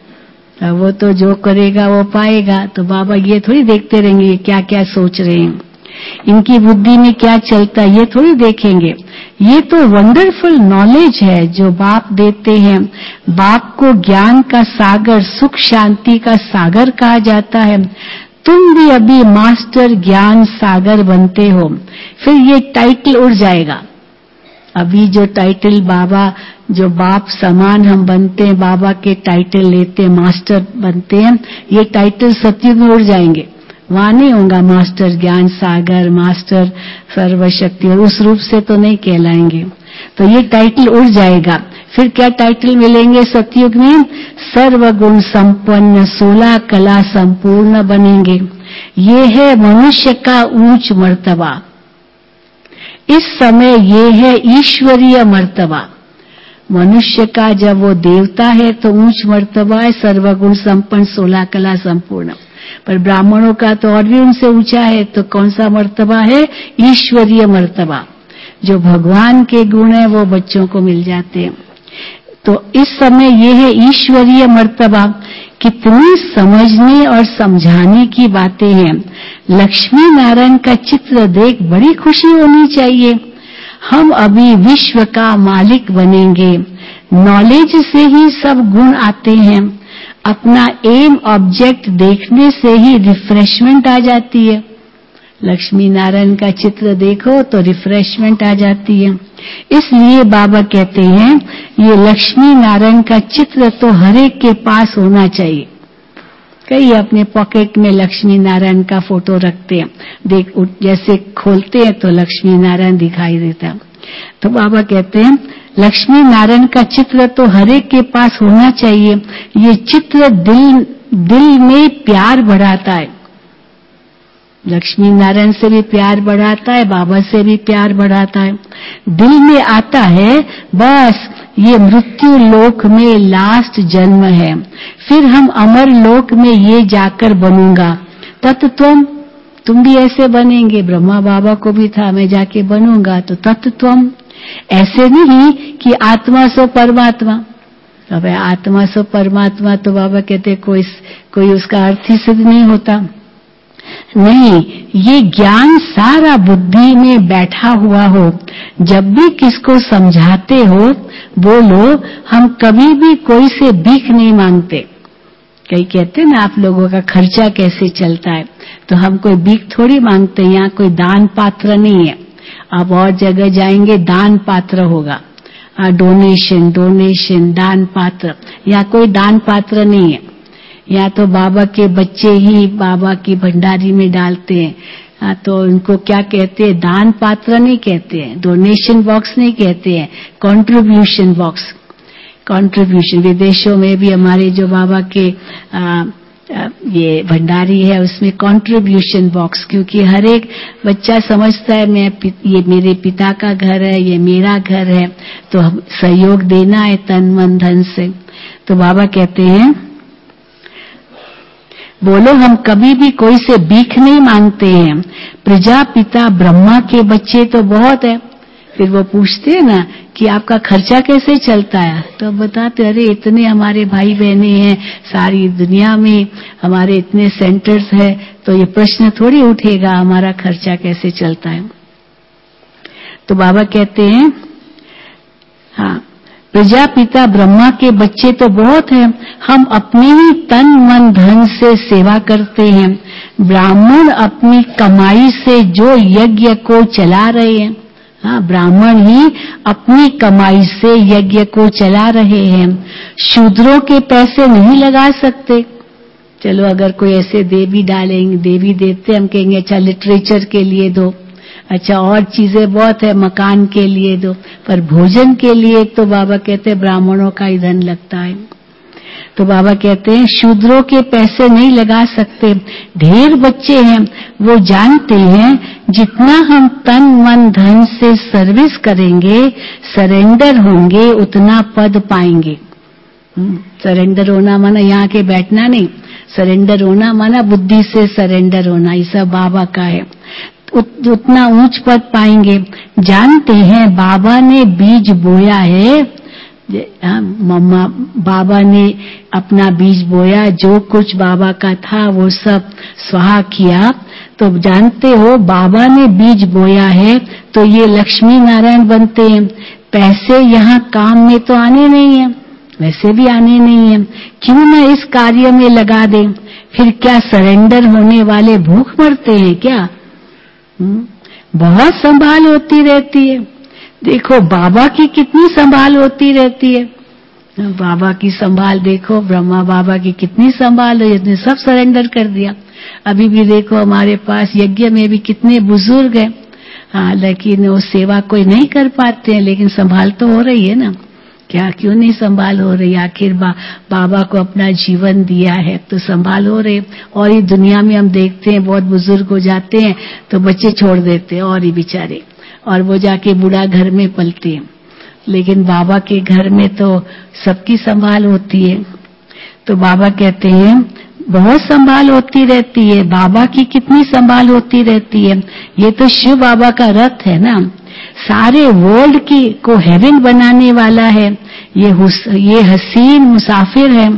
वो तो जो करेगा वो पाएगा। तो बाबा ये थोड़ी देखते रहेंगे क्या क्या सोच रहे हैं, इनकी बुद्धि में क्या चलता है ये थोड़ी देखेंगे। ये तो वंडरफुल नॉलेज है जो बाप देते हैं। बाप को ज्ञान का सागर, सुख शांति का सागर कहा जाता है। तुम भी अभी मास्टर ज्ञान सागर बनते हो, फिर ये टाइटल उड़ जाएगा। अभी जो टाइटल बाबा, जो बाप समान हम बनते हैं, बाबा के टाइटल लेते हैं, मास्टर बनते हैं, ये टाइटल सत्युग में उड़ जाएंगे, वहां नहीं होगा मास्टर ज्ञान सागर, मास्टर सर्वशक्ति, उस रूप से तो नहीं कहलाएंगे, तो ये टाइटल उड़ जाएगा। फिर क्या टाइटल मिलेंगे सतयुग में? सर्वगुण संपन्न 16 कला संपूर्ण बनेंगे। ये है मनुष्य का ऊंच मर्तबा। इस समय ये है ईश्वरीय मर्तबा। मनुष्य का जब वो देवता है तो ऊंच मर्तबा है, सर्वगुण संपन्न 16 कला संपूर्ण। पर ब्राह्मणों का तो और भी उनसे ऊंचा है, तो कौन सा मर्तबा है? ईश्वरीय मर्तबा। जो भगवान के गुण है वो बच्चों को मिल जाते हैं। तो इस समय ये है ईश्वरीय मर्तबा। कितनी समझने और समझाने की बातें हैं। लक्ष्मी नारायण का चित्र देख बड़ी खुशी होनी चाहिए। हम अभी विश्व का मालिक बनेंगे। नॉलेज से ही सब गुण आते हैं। अपना एम ऑब्जेक्ट देखने से ही रिफ्रेशमेंट आ जाती है। लक्ष्मी नारायण का चित्र देखो तो रिफ्रेशमेंट आ जाती है। इसलिए बाबा कहते हैं ये लक्ष्मी नारायण का चित्र तो हर एक के पास होना चाहिए। कई अपने पॉकेट में लक्ष्मी नारायण का फोटो रखते हैं, देख जैसे खोलते हैं तो लक्ष्मी नारायण दिखाई देता है। तो बाबा कहते हैं लक्ष्मी नारायण का चित्र तो हर एक के पास होना चाहिए। ये चित्र दिल में प्यार बढ़ाता है। लक्ष्मी नारायण से भी प्यार बढ़ाता है, बाबा से भी प्यार बढ़ाता है। दिल में आता है बस ये मृत्यु लोक में लास्ट जन्म है, फिर हम अमर लोक में ये जाकर बनूंगा। तत्त्वम, तुम भी ऐसे बनेंगे। ब्रह्मा बाबा को भी था मैं जाके बनूंगा। तो तत्त्वम ऐसे नहीं कि आत्मा सो परमात्मा। अब आत्मा सो परमात्मा तो बाबा कहते कोई उसका अर्थ ही सिद्ध नहीं होता। नहीं, ये ज्ञान सारा बुद्धि में बैठा हुआ हो। जब भी किसको समझाते हो बोलो हम कभी भी कोई से भीख नहीं मांगते। कई कहते हैं ना आप लोगों का खर्चा कैसे चलता है, तो हम कोई भीख थोड़ी मांगते। यहाँ कोई दान पात्र नहीं है। अब और जगह जाएंगे दान पात्र होगा, डोनेशन दान पात्र। यहाँ कोई दान पात्र नहीं है। या तो बाबा के बच्चे ही बाबा की भंडारी में डालते हैं, तो उनको क्या कहते हैं? दान पात्र नहीं कहते हैं, डोनेशन बॉक्स नहीं कहते हैं, कंट्रीब्यूशन बॉक्स। कंट्रीब्यूशन विदेशों में भी हमारे जो बाबा के ये भंडारी है उसमें कंट्रीब्यूशन बॉक्स, क्योंकि हर एक बच्चा समझता है ये मेरे पिता का घर है, ये मेरा घर है, तो हम सहयोग देना है तन मन धन से। तो बाबा कहते हैं बोलो हम कभी भी कोई से भीख नहीं मांगते हैं, प्रजापिता ब्रह्मा के बच्चे तो बहुत है। फिर वो पूछते हैं ना कि आपका खर्चा कैसे चलता है, तो बताते अरे इतने हमारे भाई बहने हैं, सारी दुनिया में हमारे इतने सेंटर्स हैं, तो ये प्रश्न थोड़ी उठेगा हमारा खर्चा कैसे चलता है। तो बाबा कहते हैं हाँ, प्रजापिता ब्रह्मा के बच्चे तो बहुत हैं, हम अपने ही तन मन धन से सेवा करते हैं। ब्राह्मण अपनी कमाई से जो यज्ञ को चला रहे हैं, हाँ, ब्राह्मण ही अपनी कमाई से यज्ञ को चला रहे हैं। शूद्रों के पैसे नहीं लगा सकते। चलो अगर कोई ऐसे देवी डालेंगे, देवी देवते हम कहेंगे अच्छा लिटरेचर के लिए दो, अच्छा और चीजें बहुत है मकान के लिए दो, पर भोजन के लिए तो बाबा कहते हैं ब्राह्मणों का ही धन लगता है। तो बाबा कहते हैं शूद्रों के पैसे नहीं लगा सकते। ढेर बच्चे हैं, वो जानते हैं जितना हम तन मन धन से सर्विस करेंगे, सरेंडर होंगे, उतना पद पाएंगे। सरेंडर होना माना यहाँ के बैठना नहीं, सरेंडर होना माना बुद्धि से सरेंडर होना, ये सब बाबा का है। उतना ऊंच पद पाएंगे। जानते हैं बाबा ने बीज बोया है, मम्मा बाबा ने अपना बीज बोया, जो कुछ बाबा का था वो सब स्वाहा किया। तो जानते हो बाबा ने बीज बोया है तो ये लक्ष्मी नारायण बनते हैं। पैसे यहाँ काम में तो आने नहीं है, वैसे भी आने नहीं है, क्यों ना इस कार्य में लगा दें। फिर क्या सरेंडर होने वाले भूख मरते हैं क्या? बहुत संभाल होती रहती है। देखो बाबा की कितनी संभाल होती रहती है, बाबा की संभाल देखो, ब्रह्मा बाबा की कितनी संभाल है, इसने सब सरेंडर कर दिया। अभी भी देखो हमारे पास यज्ञ में भी कितने बुजुर्ग हैं, हाँ, लेकिन वो सेवा कोई नहीं कर पाते हैं, लेकिन संभाल तो हो रही है ना। क्या क्यों नहीं संभाल हो रही? आखिर बाबा को अपना जीवन दिया है तो संभाल हो रही। और ये दुनिया में हम देखते हैं बहुत बुजुर्ग हो जाते हैं तो बच्चे छोड़ देते हैं और ही बेचारे, और वो जाके बूढ़ा घर में पलते हैं। लेकिन बाबा के घर में तो सबकी संभाल होती है। तो बाबा कहते हैं बहुत संभाल होती रहती है। बाबा की कितनी संभाल होती रहती है। ये तो शिव बाबा का रथ है ना, सारे वर्ल्ड की को हेवन बनाने वाला है। ये हसीन मुसाफिर है।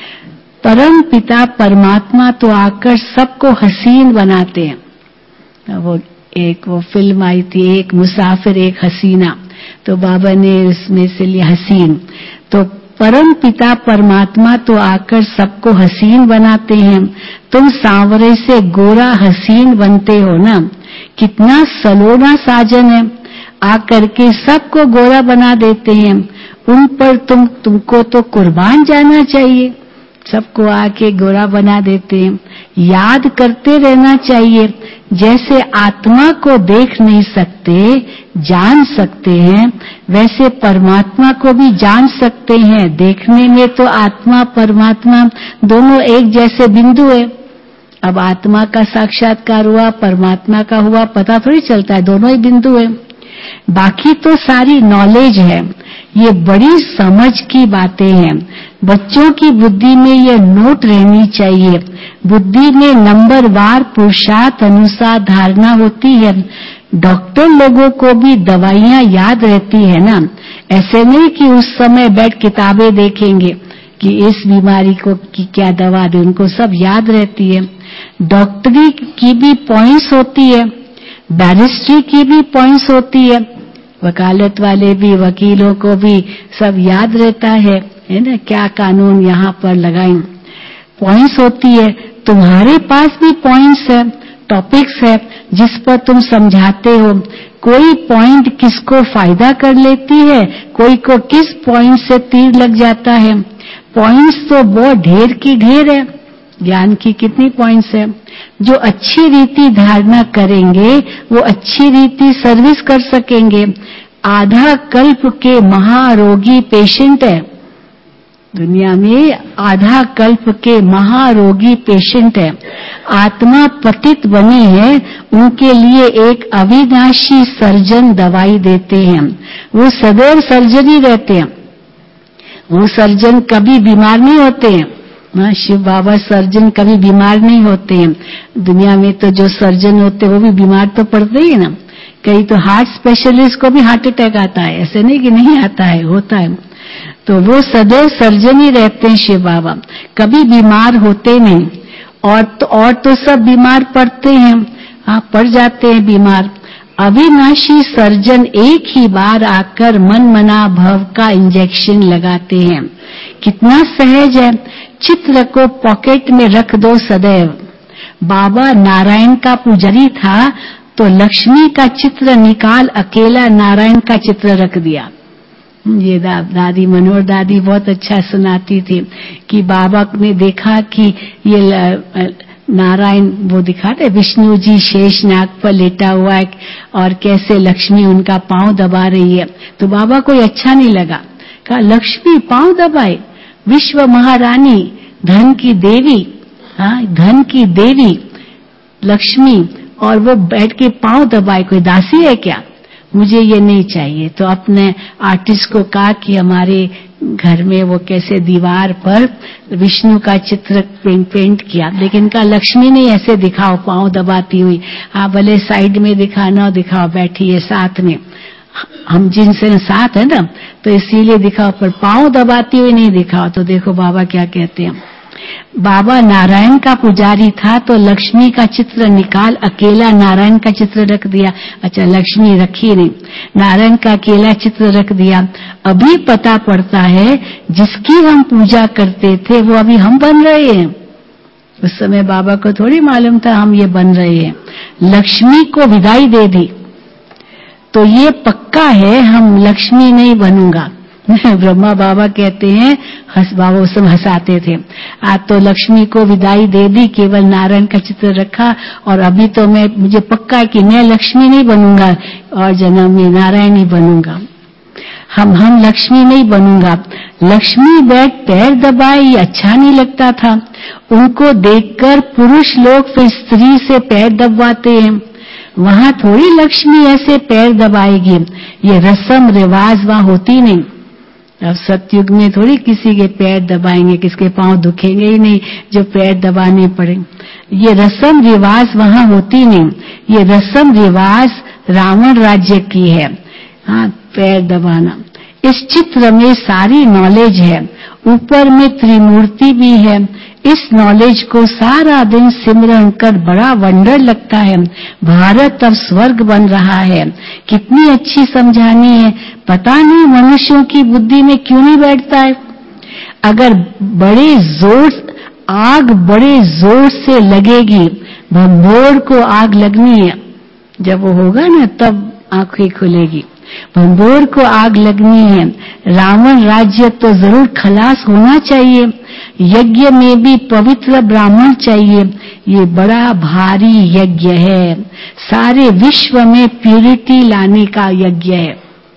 परम पिता परमात्मा तो आकर सबको हसीन बनाते हैं। वो फिल्म आई थी, एक मुसाफिर एक हसीना, तो बाबा ने उसमें से लिया हसीन। तो परम पिता परमात्मा तो आकर सबको हसीन बनाते हैं। तुम सांवरे से गोरा हसीन बनते हो ना, कितना सलोना साजन है, आकर के सबको गोरा बना देते हैं। उन पर तुमको तो कुर्बान जाना चाहिए, सबको आके गोरा बना देते हैं। याद करते रहना चाहिए, जैसे आत्मा को देख नहीं सकते जान सकते हैं, वैसे परमात्मा को भी जान सकते हैं। देखने में तो आत्मा परमात्मा दोनों एक जैसे बिंदु है। अब आत्मा का साक्षात्कार हुआ, परमात्मा का हुआ, पता थोड़ी चलता है, दोनों ही बिंदु है। बाकी तो सारी नॉलेज है, ये बड़ी समझ की बातें हैं। बच्चों की बुद्धि में ये नोट रहनी चाहिए। बुद्धि में नंबरवार पुरुषार्थ अनुसार धारणा होती है। डॉक्टर लोगों को भी दवाइयां याद रहती है ना, ऐसे नहीं कि उस समय बैठ किताबें देखेंगे कि इस बीमारी को की क्या दवा दे, उनको सब याद रहती है। डॉक्टरी की भी पॉइंट्स होती है, बैरिस्ट्री की भी पॉइंट्स होती है, वकालत वाले भी, वकीलों को भी सब याद रहता है ना, क्या कानून यहाँ पर लगाएं, पॉइंट्स होती है। तुम्हारे पास भी पॉइंट्स है, टॉपिक्स है जिस पर तुम समझाते हो। कोई पॉइंट किसको फायदा कर लेती है, कोई को किस पॉइंट से तीर लग जाता है। पॉइंट्स तो बहुत ढेर की ढेर है, ज्ञान की कितनी पॉइंट्स है। जो अच्छी रीति धारणा करेंगे वो अच्छी रीति सर्विस कर सकेंगे। आधा कल्प के महारोगी पेशेंट है, दुनिया में आधा कल्प के महारोगी पेशेंट है, आत्मा पतित बनी है, उनके लिए एक अविनाशी सर्जन दवाई देते हैं। वो सदैव सर्जन ही रहते हैं, वो सर्जन कभी बीमार नहीं होते हैं। शिव बाबा सर्जन कभी बीमार नहीं होते हैं। दुनिया में तो जो सर्जन होते हैं वो भी बीमार तो पड़ते ही ना। कई तो हार्ट स्पेशलिस्ट को भी हार्ट अटैक आता है, ऐसे नहीं कि नहीं आता है, होता है। तो वो सदैव सर्जन ही रहते हैं शिव बाबा, कभी बीमार होते नहीं। और तो सब बीमार पड़ते हैं, हाँ पड़ जाते हैं बीमार। अविनाशी सर्जन एक ही बार आकर मन मना भव का इंजेक्शन लगाते हैं। कितना सहज है, चित्र को पॉकेट में रख दो सदैव। बाबा नारायण का पुजारी था तो लक्ष्मी का चित्र निकाल अकेला नारायण का चित्र रख दिया। ये दादी मनोहर दादी बहुत अच्छा सुनाती थी कि बाबा ने देखा कि ये नारायण वो दिखाते विष्णु जी शेषनाग पर लेटा हुआ है और कैसे लक्ष्मी उनका पांव दबा रही है। तो बाबा को अच्छा नहीं लगा, कहा लक्ष्मी पांव दबाए, विश्व महारानी, धन की देवी, हाँ धन की देवी लक्ष्मी, और वो बैठ के पांव दबाए, कोई दासी है क्या, मुझे ये नहीं चाहिए। तो अपने आर्टिस्ट को कहा कि हमारे घर में वो कैसे दीवार पर विष्णु का चित्र पेंट किया, लेकिन कहा लक्ष्मी नहीं ऐसे दिखाओ पांव दबाती हुई, हाँ भले साइड में दिखाना दिखाओ, बैठी है साथ में, हम जिनसे साथ है ना तो इसीलिए दिखाओ, पर पांव दबाती हुई नहीं दिखाओ। तो देखो बाबा क्या कहते हैं। बाबा नारायण का पुजारी था तो लक्ष्मी का चित्र निकाल अकेला नारायण का चित्र रख दिया। अच्छा लक्ष्मी रखी नहीं, नारायण का अकेला चित्र रख दिया। अभी पता पड़ता है जिसकी हम पूजा करते थे वो अभी हम बन रहे हैं। उस समय बाबा को थोड़ी मालूम था हम ये बन रहे हैं। लक्ष्मी को विदाई दे दी तो ये पक्का है हम लक्ष्मी नहीं बनूंगा। ब्रह्मा बाबा कहते हैं, बाबा उस समय हंसाते थे, आज तो लक्ष्मी को विदाई दे दी, केवल नारायण का चित्र रखा, और अभी तो मुझे पक्का है कि मैं लक्ष्मी नहीं बनूंगा और जन्म में नारायण ही बनूंगा। हम लक्ष्मी नहीं बनूंगा। लक्ष्मी बैठ पैर दबाए ये अच्छा नहीं लगता था, उनको देखकर पुरुष लोग फिर स्त्री से पैर दबवाते हैं। वहां थोड़ी लक्ष्मी ऐसे पैर दबाएगी, ये रस्म रिवाज वहां होती नहीं। अब सतयुग में थोड़ी किसी के पैर दबाएंगे, किसके पांव दुखेंगे ही नहीं जो पैर दबाने पड़े। ये रस्म रिवाज वहां होती नहीं, ये रस्म रिवाज रावण राज्य की है, हाँ पैर दबाना। इस चित्र में सारी नॉलेज है, ऊपर में त्रिमूर्ति भी है। इस नॉलेज को सारा दिन सिमरन कर बड़ा वंडर लगता है। भारत अब स्वर्ग बन रहा है, कितनी अच्छी समझानी है। पता नहीं मनुष्यों की बुद्धि में क्यों नहीं बैठता है। अगर आग बड़े जोर से लगेगी, भंभोर को आग लगनी है, जब वो होगा ना तब आंखें खुलेगी। भंभोर को आग लगनी है, रावण राज्य तो जरूर खलास होना चाहिए। यज्ञ में भी पवित्र ब्राह्मण चाहिए, ये बड़ा भारी यज्ञ है, सारे विश्व में प्यूरिटी लाने का यज्ञ है।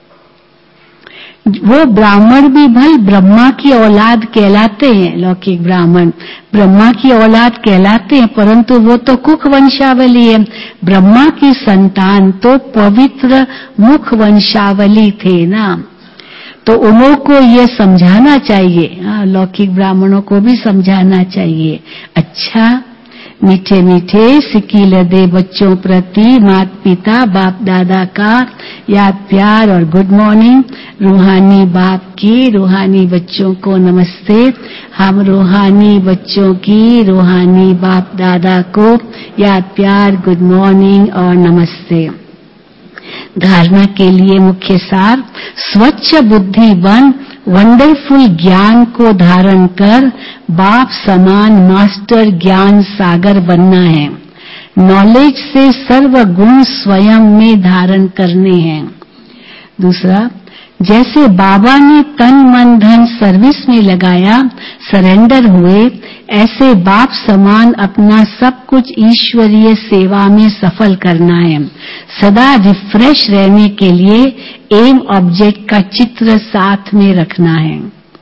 वो ब्राह्मण भी भाई ब्रह्मा की औलाद कहलाते हैं, लौकिक ब्राह्मण ब्रह्मा की औलाद कहलाते हैं, परंतु वो तो कुख वंशावली है। ब्रह्मा की संतान तो पवित्र मुख वंशावली थे ना, तो उन्हों को ये समझाना चाहिए, लौकिक ब्राह्मणों को भी समझाना चाहिए। अच्छा मीठे मीठे सिक्की लदे बच्चों प्रति माता पिता बाप दादा का याद प्यार और गुड मॉर्निंग। रूहानी बाप की रूहानी बच्चों को नमस्ते। हम रूहानी बच्चों की रूहानी बाप दादा को याद प्यार गुड मॉर्निंग और नमस्ते। धारणा के लिए मुख्य सार, स्वच्छ बुद्धि बन वंडरफुल ज्ञान को धारण कर बाप समान मास्टर ज्ञान सागर बनना है। नॉलेज से सर्व गुण स्वयं में धारण करने हैं। दूसरा, जैसे बाबा ने तन मन धन सर्विस में लगाया, सरेंडर हुए, ऐसे बाप समान अपना सब कुछ ईश्वरीय सेवा में सफल करना है। सदा रिफ्रेश रहने के लिए एम ऑब्जेक्ट का चित्र साथ में रखना है।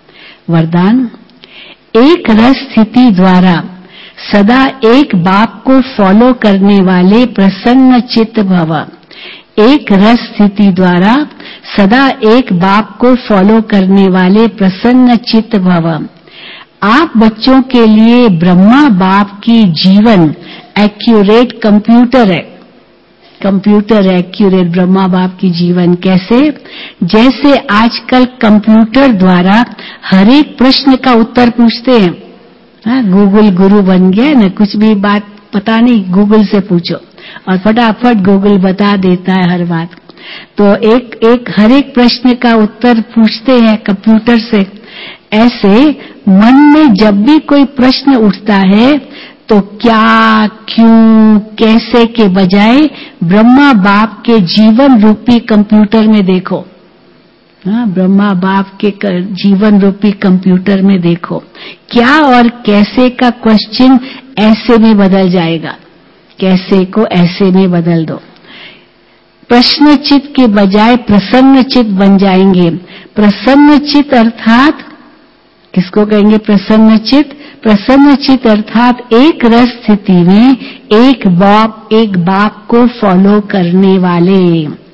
वरदान, एक रस स्थिति द्वारा सदा एक बाप को फॉलो करने वाले प्रसन्न चित्त भव। एक रस स्थिति द्वारा सदा एक बाप को फॉलो करने वाले प्रसन्न चित्त भव। आप बच्चों के लिए ब्रह्मा बाप की जीवन एक्यूरेट कंप्यूटर है। कंप्यूटर एक्यूरेट ब्रह्मा बाप की जीवन कैसे? जैसे आजकल कंप्यूटर द्वारा हर एक प्रश्न का उत्तर पूछते हैं। गूगल गुरु बन गया ना, कुछ भी बात पता नहीं गूगल से पूछो और फटाफट गूगल बता देता है हर बात। तो एक हर एक प्रश्न का उत्तर पूछते हैं कंप्यूटर से। ऐसे मन में जब भी कोई प्रश्न उठता है तो क्या, क्यों, कैसे के बजाय ब्रह्मा बाप के जीवन रूपी कंप्यूटर में देखो। ब्रह्मा बाप के जीवन रूपी कंप्यूटर में देखो, क्या और कैसे का क्वेश्चन ऐसे में बदल जाएगा। कैसे को ऐसे में बदल दो। प्रश्न चित्त के बजाय प्रसन्न चित्त बन जाएंगे। प्रसन्न चित्त अर्थात किसको कहेंगे? प्रसन्न चित्त। प्रसन्न चित्त अर्थात एक रस स्थिति में एक बाप को फॉलो करने वाले।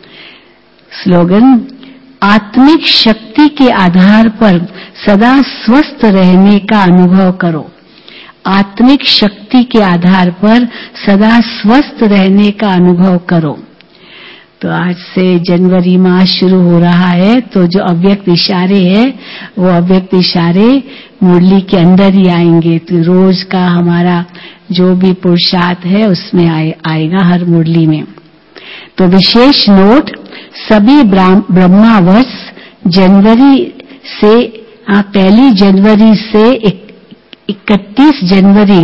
स्लोगन, आत्मिक शक्ति के आधार पर सदा स्वस्थ रहने का अनुभव करो। आत्मिक शक्ति के आधार पर सदा स्वस्थ रहने का अनुभव करो। तो आज से जनवरी मास शुरू हो रहा है, तो जो अव्यक्त इशारे हैं वो अव्यक्त इशारे मुरली के अंदर ही आएंगे। तो रोज का हमारा जो भी पुरुषार्थ है उसमें आएगा हर मुरली में। तो विशेष नोट, सभी ब्रह्मावर्ष जनवरी से 1 जनवरी से 31 जनवरी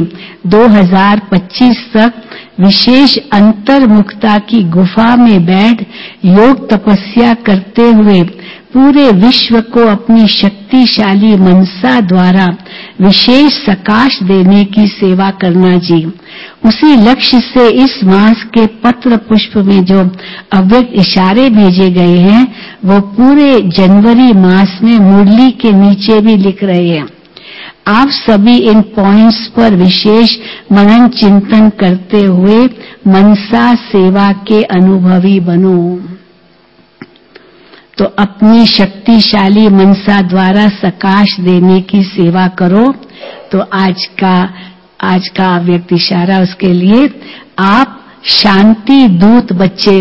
2025 तक विशेष अंतर्मुखता की गुफा में बैठ योग तपस्या करते हुए पूरे विश्व को अपनी शक्तिशाली मनसा द्वारा विशेष सकाश देने की सेवा करना जी। उसी लक्ष्य से इस मास के पत्र पुष्प में जो अव्यक्त इशारे भेजे गए हैं वो पूरे जनवरी मास में मुरली के नीचे भी लिख रहे हैं। आप सभी इन पॉइंट्स पर विशेष मनन चिंतन करते हुए मनसा सेवा के अनुभवी बनो। तो अपनी शक्तिशाली मनसा द्वारा सकाश देने की सेवा करो। तो आज का अव्यक्त इशारा उसके लिए, आप शांति दूत बच्चे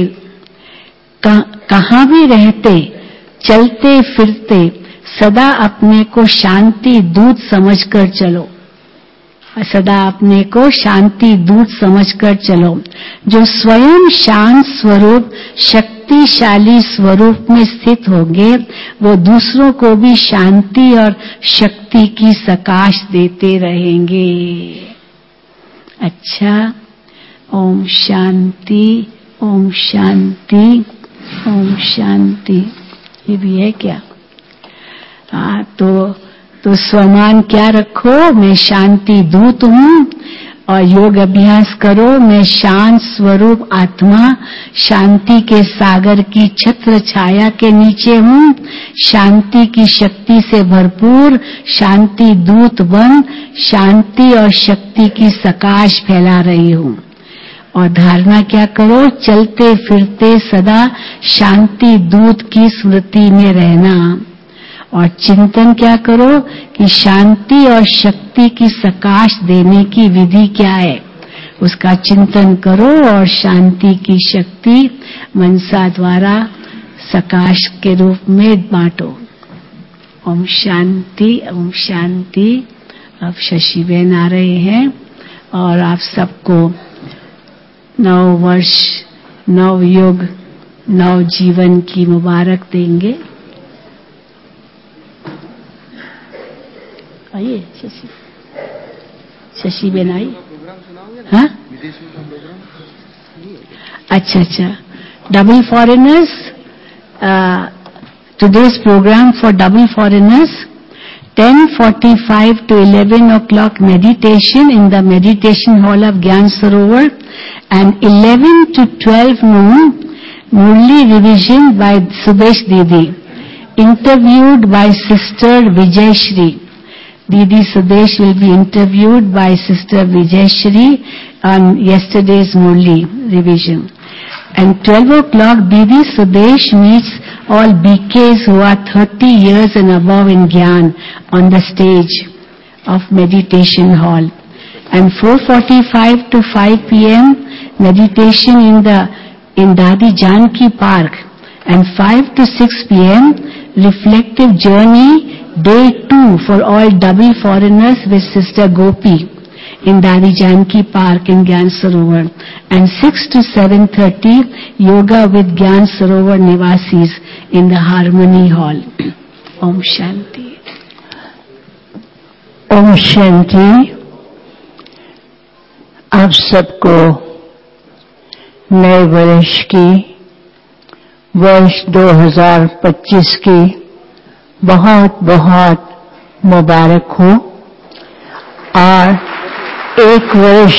कहाँ भी रहते, चलते फिरते सदा अपने को शांति दूत समझकर चलो। सदा अपने को शांति दूत समझकर चलो। जो स्वयं शांत स्वरूप शक्तिशाली स्वरूप में स्थित होंगे वो दूसरों को भी शांति और शक्ति की सकाश देते रहेंगे। अच्छा, ओम शांति, ओम शांति, ओम शांति। ये भी है क्या? तो स्वमान क्या रखो, मैं शांति दूत हूँ, और योग अभ्यास करो, मैं शांत स्वरूप आत्मा शांति के सागर की छत्र छाया के नीचे हूँ, शांति की शक्ति से भरपूर शांति दूत बन शांति और शक्ति की सकाश फैला रही हूँ। और धारणा क्या करो, चलते फिरते सदा शांति दूत की स्मृति में रहना। और चिंतन क्या करो कि शांति और शक्ति की सकाश देने की विधि क्या है, उसका चिंतन करो और शांति की शक्ति मनसा द्वारा सकाश के रूप में बांटो। ओम शांति, ओम शांति। अब शशि बहन आ रहे हैं और आप सबको नव वर्ष, नव युग, नव जीवन की मुबारक देंगे। आइए शशि बेन आई। हाँ, अच्छा, double foreigners, today's program for double foreigners, 10:45 to 11 o'clock meditation in the meditation hall of Gyan Sarovar, and 11 to 12 noon Murli revision by Sudesh Didi. interviewed by Sister Vijayashri. Didi Sudesh will be interviewed by Sister Vijayashri on yesterday's Murli revision. And 12 o'clock, Didi Sudesh meets all BKs who are 30 years and above in Gyan on the stage of meditation hall. And 4:45 to 5 p.m. meditation in Dadi Janki Park. And 5 to 6 p.m. reflective journey day 2 for all double foreigners with Sister Gopi in Dadi Janki Park in Gyan Sarovar. And 6 to 7:30 yoga with Gyan Sarovar Nivasis in the Harmony Hall. Om Shanti. Om Shanti. आप सबको नए वर्ष की, वर्ष 2025 की बहुत बहुत मुबारक हो। और एक वर्ष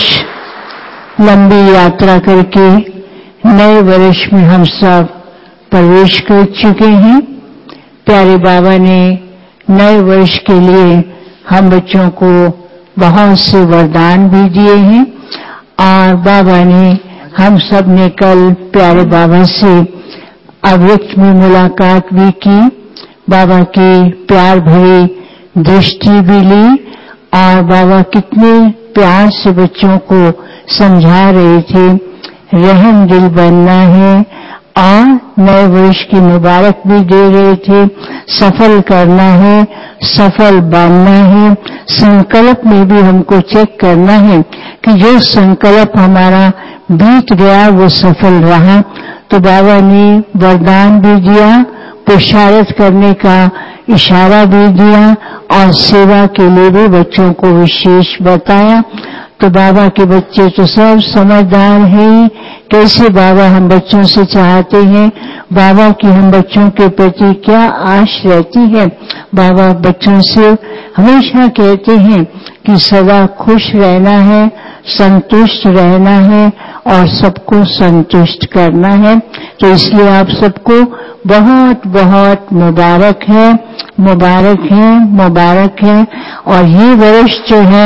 लंबी यात्रा करके नए वर्ष में हम सब प्रवेश कर चुके हैं। प्यारे बाबा ने नए वर्ष के लिए हम बच्चों को बहुत से वरदान भी दिए हैं और बाबा ने हम सब ने कल प्यारे बाबा से अव्यक्त में मुलाकात भी की, बाबा की प्यार भरी दृष्टि भी ली और बाबा कितने प्यार से बच्चों को समझा रहे थे रहम दिल बनना है और नए वर्ष की मुबारक भी दे रहे थे। सफल करना है, सफल बनना है, संकल्प में भी हमको चेक करना है कि जो संकल्प हमारा बीत गया वो सफल रहा। तो बाबा ने वरदान भी दिया, पुरुषार्थ करने का इशारा भी दिया और सेवा के लिए भी बच्चों को विशेष बताया। तो बाबा के बच्चे तो सब समझदार हैं। कैसे बाबा हम बच्चों से चाहते हैं, बाबा की हम बच्चों के प्रति क्या आश रहती है। बाबा बच्चों से हमेशा कहते हैं कि सदा खुश रहना है, संतुष्ट रहना है और सबको संतुष्ट करना है। तो इसलिए आप सबको बहुत बहुत मुबारक है, मुबारक है, मुबारक है। और ये वर्ष जो है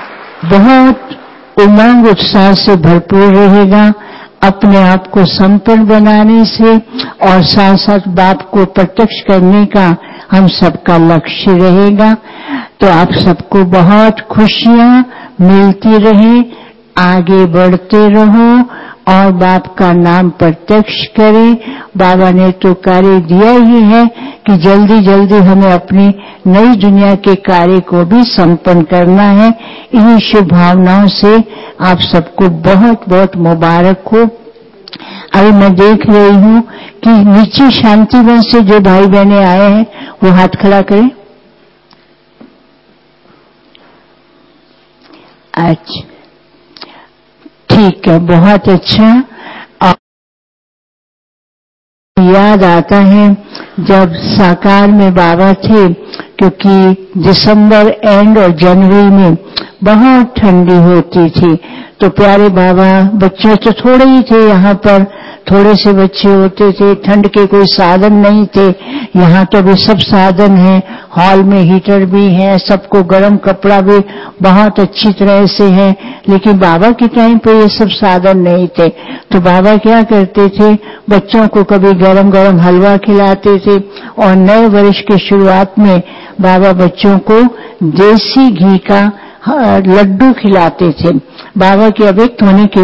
बहुत उमंग उत्साह से भरपूर रहेगा, अपने आप को संपन्न बनाने से और साथ साथ बाप को प्रत्यक्ष करने का हम सबका लक्ष्य रहेगा। तो आप सबको बहुत खुशियां मिलती रहे, आगे बढ़ते रहो और बाप का नाम प्रत्यक्ष करें। बाबा ने तो कार्य दिया ही है कि जल्दी जल्दी हमें अपनी नई दुनिया के कार्य को भी संपन्न करना है। इन्हीं शुभ भावनाओं से आप सबको बहुत बहुत मुबारक हो। अभी मैं देख रही हूँ कि नीचे शांतिवन से जो भाई बहने आए हैं वो हाथ खड़ा करें। अच्छा, ठीक है, बहुत अच्छा। याद आता है जब साकार में बाबा थे, क्योंकि दिसंबर एंड और जनवरी में बहुत ठंडी होती थी। तो प्यारे बाबा, बच्चे तो थोड़े ही थे, यहाँ पर थोड़े से बच्चे होते थे, ठंड के कोई साधन नहीं थे। यहाँ तो भी सब साधन है, हॉल में हीटर भी है, सबको गर्म कपड़ा भी बहुत अच्छी तरह से है। लेकिन बाबा के टाइम पे ये सब साधन नहीं थे। तो बाबा क्या करते थे, बच्चों को कभी गरम गरम हलवा खिलाते थे और नए वर्ष की शुरुआत में बाबा बच्चों को देसी घी का लड्डू खिलाते थे। बाबा के अव्यक्त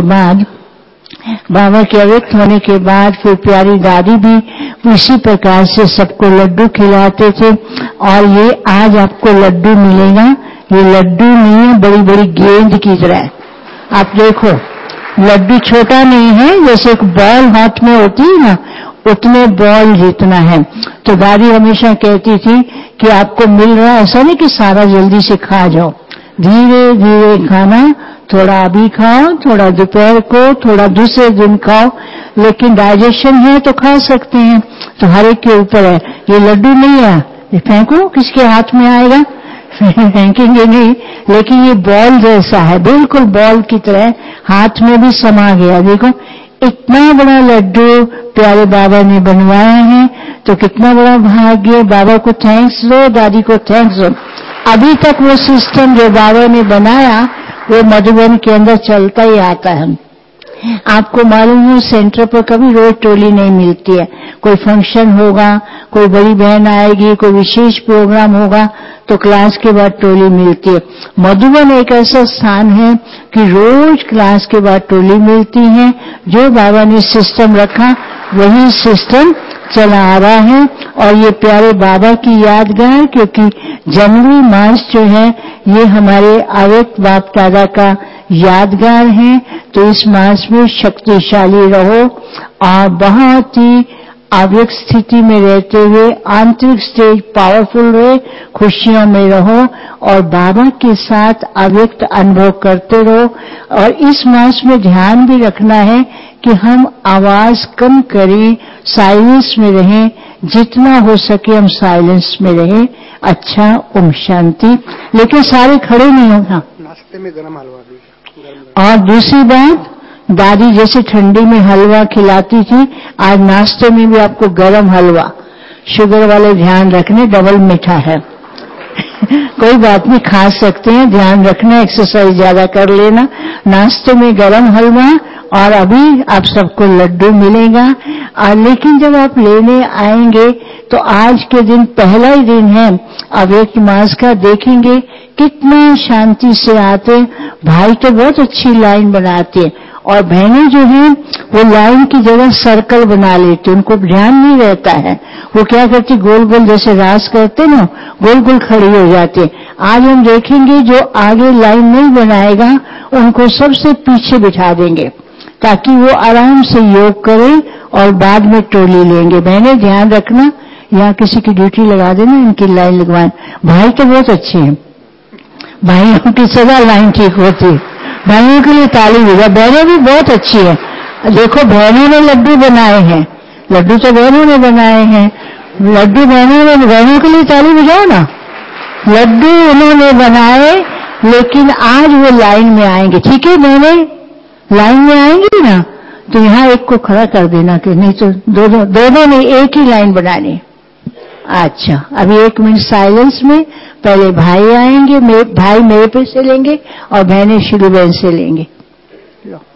होने के बाद फिर प्यारी दादी भी उसी प्रकार से सबको लड्डू खिलाते थे। और ये आज आपको लड्डू मिलेगा, ये लड्डू नहीं है, बड़ी बड़ी गेंद की तरह। आप देखो, लड्डू छोटा नहीं है, जैसे एक बॉल हाथ में होती है ना, उतने बॉल जितना है। तो दादी हमेशा कहती थी कि आपको मिल रहा है, ऐसा नहीं कि सारा जल्दी से खा जाओ, धीरे धीरे खाना, थोड़ा अभी खाओ, थोड़ा दोपहर को, थोड़ा दूसरे दिन खाओ, लेकिन डाइजेशन है तो खा सकते हैं। तो हर एक के ऊपर है। ये लड्डू नहीं है, ये फेंको, किसके हाथ में आएगा? फेंकेंगे नहीं, लेकिन ये बॉल जैसा है, बिल्कुल बॉल की तरह हाथ में भी समा गया। देखो इतना बड़ा लड्डू प्यारे बाबा ने बनवाया है। तो कितना बड़ा भाग्य। बाबा को थैंक्स दो, दादी को थैंक्स दो। अभी तक वो सिस्टम जो बाबा ने बनाया वो मधुबन के अंदर चलता ही आता है। आपको मालूम है सेंटर पर कभी रोज टोली नहीं मिलती है। कोई फंक्शन होगा, कोई बड़ी बहन आएगी, कोई विशेष प्रोग्राम होगा तो क्लास के बाद टोली मिलती है। मधुबन एक ऐसा स्थान है कि रोज क्लास के बाद टोली मिलती है। जो बाबा ने सिस्टम रखा वही सिस्टम चला आ रहा है। और ये प्यारे बाबा की यादगार, क्योंकि जनवरी मास जो है ये हमारे अव्यक्त बाप दादा का यादगार है, तो इस मास में शक्तिशाली रहो और बहुत ही अव्यक्त स्थिति में रहते हुए आंतरिक स्टेज पावरफुल रहे, खुशियों में रहो और बाबा के साथ अव्यक्त अनुभव करते रहो। और इस मास में ध्यान भी रखना है कि हम आवाज कम करें, साइलेंस में रहें, जितना हो सके हम साइलेंस में रहें। अच्छा, ओम शांति। लेकिन सारे खड़े नहीं होगा। नाश्ते में गरम हलवा भी। और दूसरी बात, दादी जैसे ठंडी में हलवा खिलाती थी, आज नाश्ते में भी आपको गरम हलवा। शुगर वाले ध्यान रखने, डबल मीठा है। कोई बात नहीं, खा सकते हैं, ध्यान रखना, एक्सरसाइज ज्यादा कर लेना। नाश्ते में गरम हलवा और अभी आप सबको लड्डू मिलेगा। लेकिन जब आप लेने आएंगे तो आज के दिन पहला ही दिन है अव्यक्त मास का, देखेंगे कितना शांति से आते। भाई तो बहुत अच्छी लाइन बनाते हैं और बहनें जो हैं वो लाइन की जगह सर्कल बना लेती, उनको ध्यान नहीं रहता है। वो क्या करती, गोल गोल जैसे रास करते ना, गोल गोल खड़ी हो जाते। आज हम देखेंगे जो आगे लाइन नहीं बनाएगा उनको सबसे पीछे बिठा देंगे ताकि वो आराम से योग करें और बाद में टोली लेंगे। बहनें ध्यान रखना, यहाँ किसी की ड्यूटी लगा देना, इनकी लाइन लगवाएं। भाई तो बहुत अच्छे हैं, भाइयों की सदा लाइन ठीक होती है। भाइयों के लिए ताली बजा। बहनें भी बहुत अच्छी है। देखो बहनों ने लड्डू बनाए हैं, लड्डू तो बहनों ने बनाए हैं, लड्डू बहनों के लिए ताली बजाओ ना। लड्डू उन्होंने बनाए लेकिन आज वो लाइन में आएंगे। ठीक है बहनें, लाइन में आएंगी ना तो यहाँ एक को खड़ा कर देना, कि नहीं तो दोनों ने एक ही लाइन बनानी। अच्छा, अभी 1 मिनट साइलेंस में। पहले भाई आएंगे, भाई मेरे पे से लेंगे और बहनें शिलू बहन से लेंगे। लो।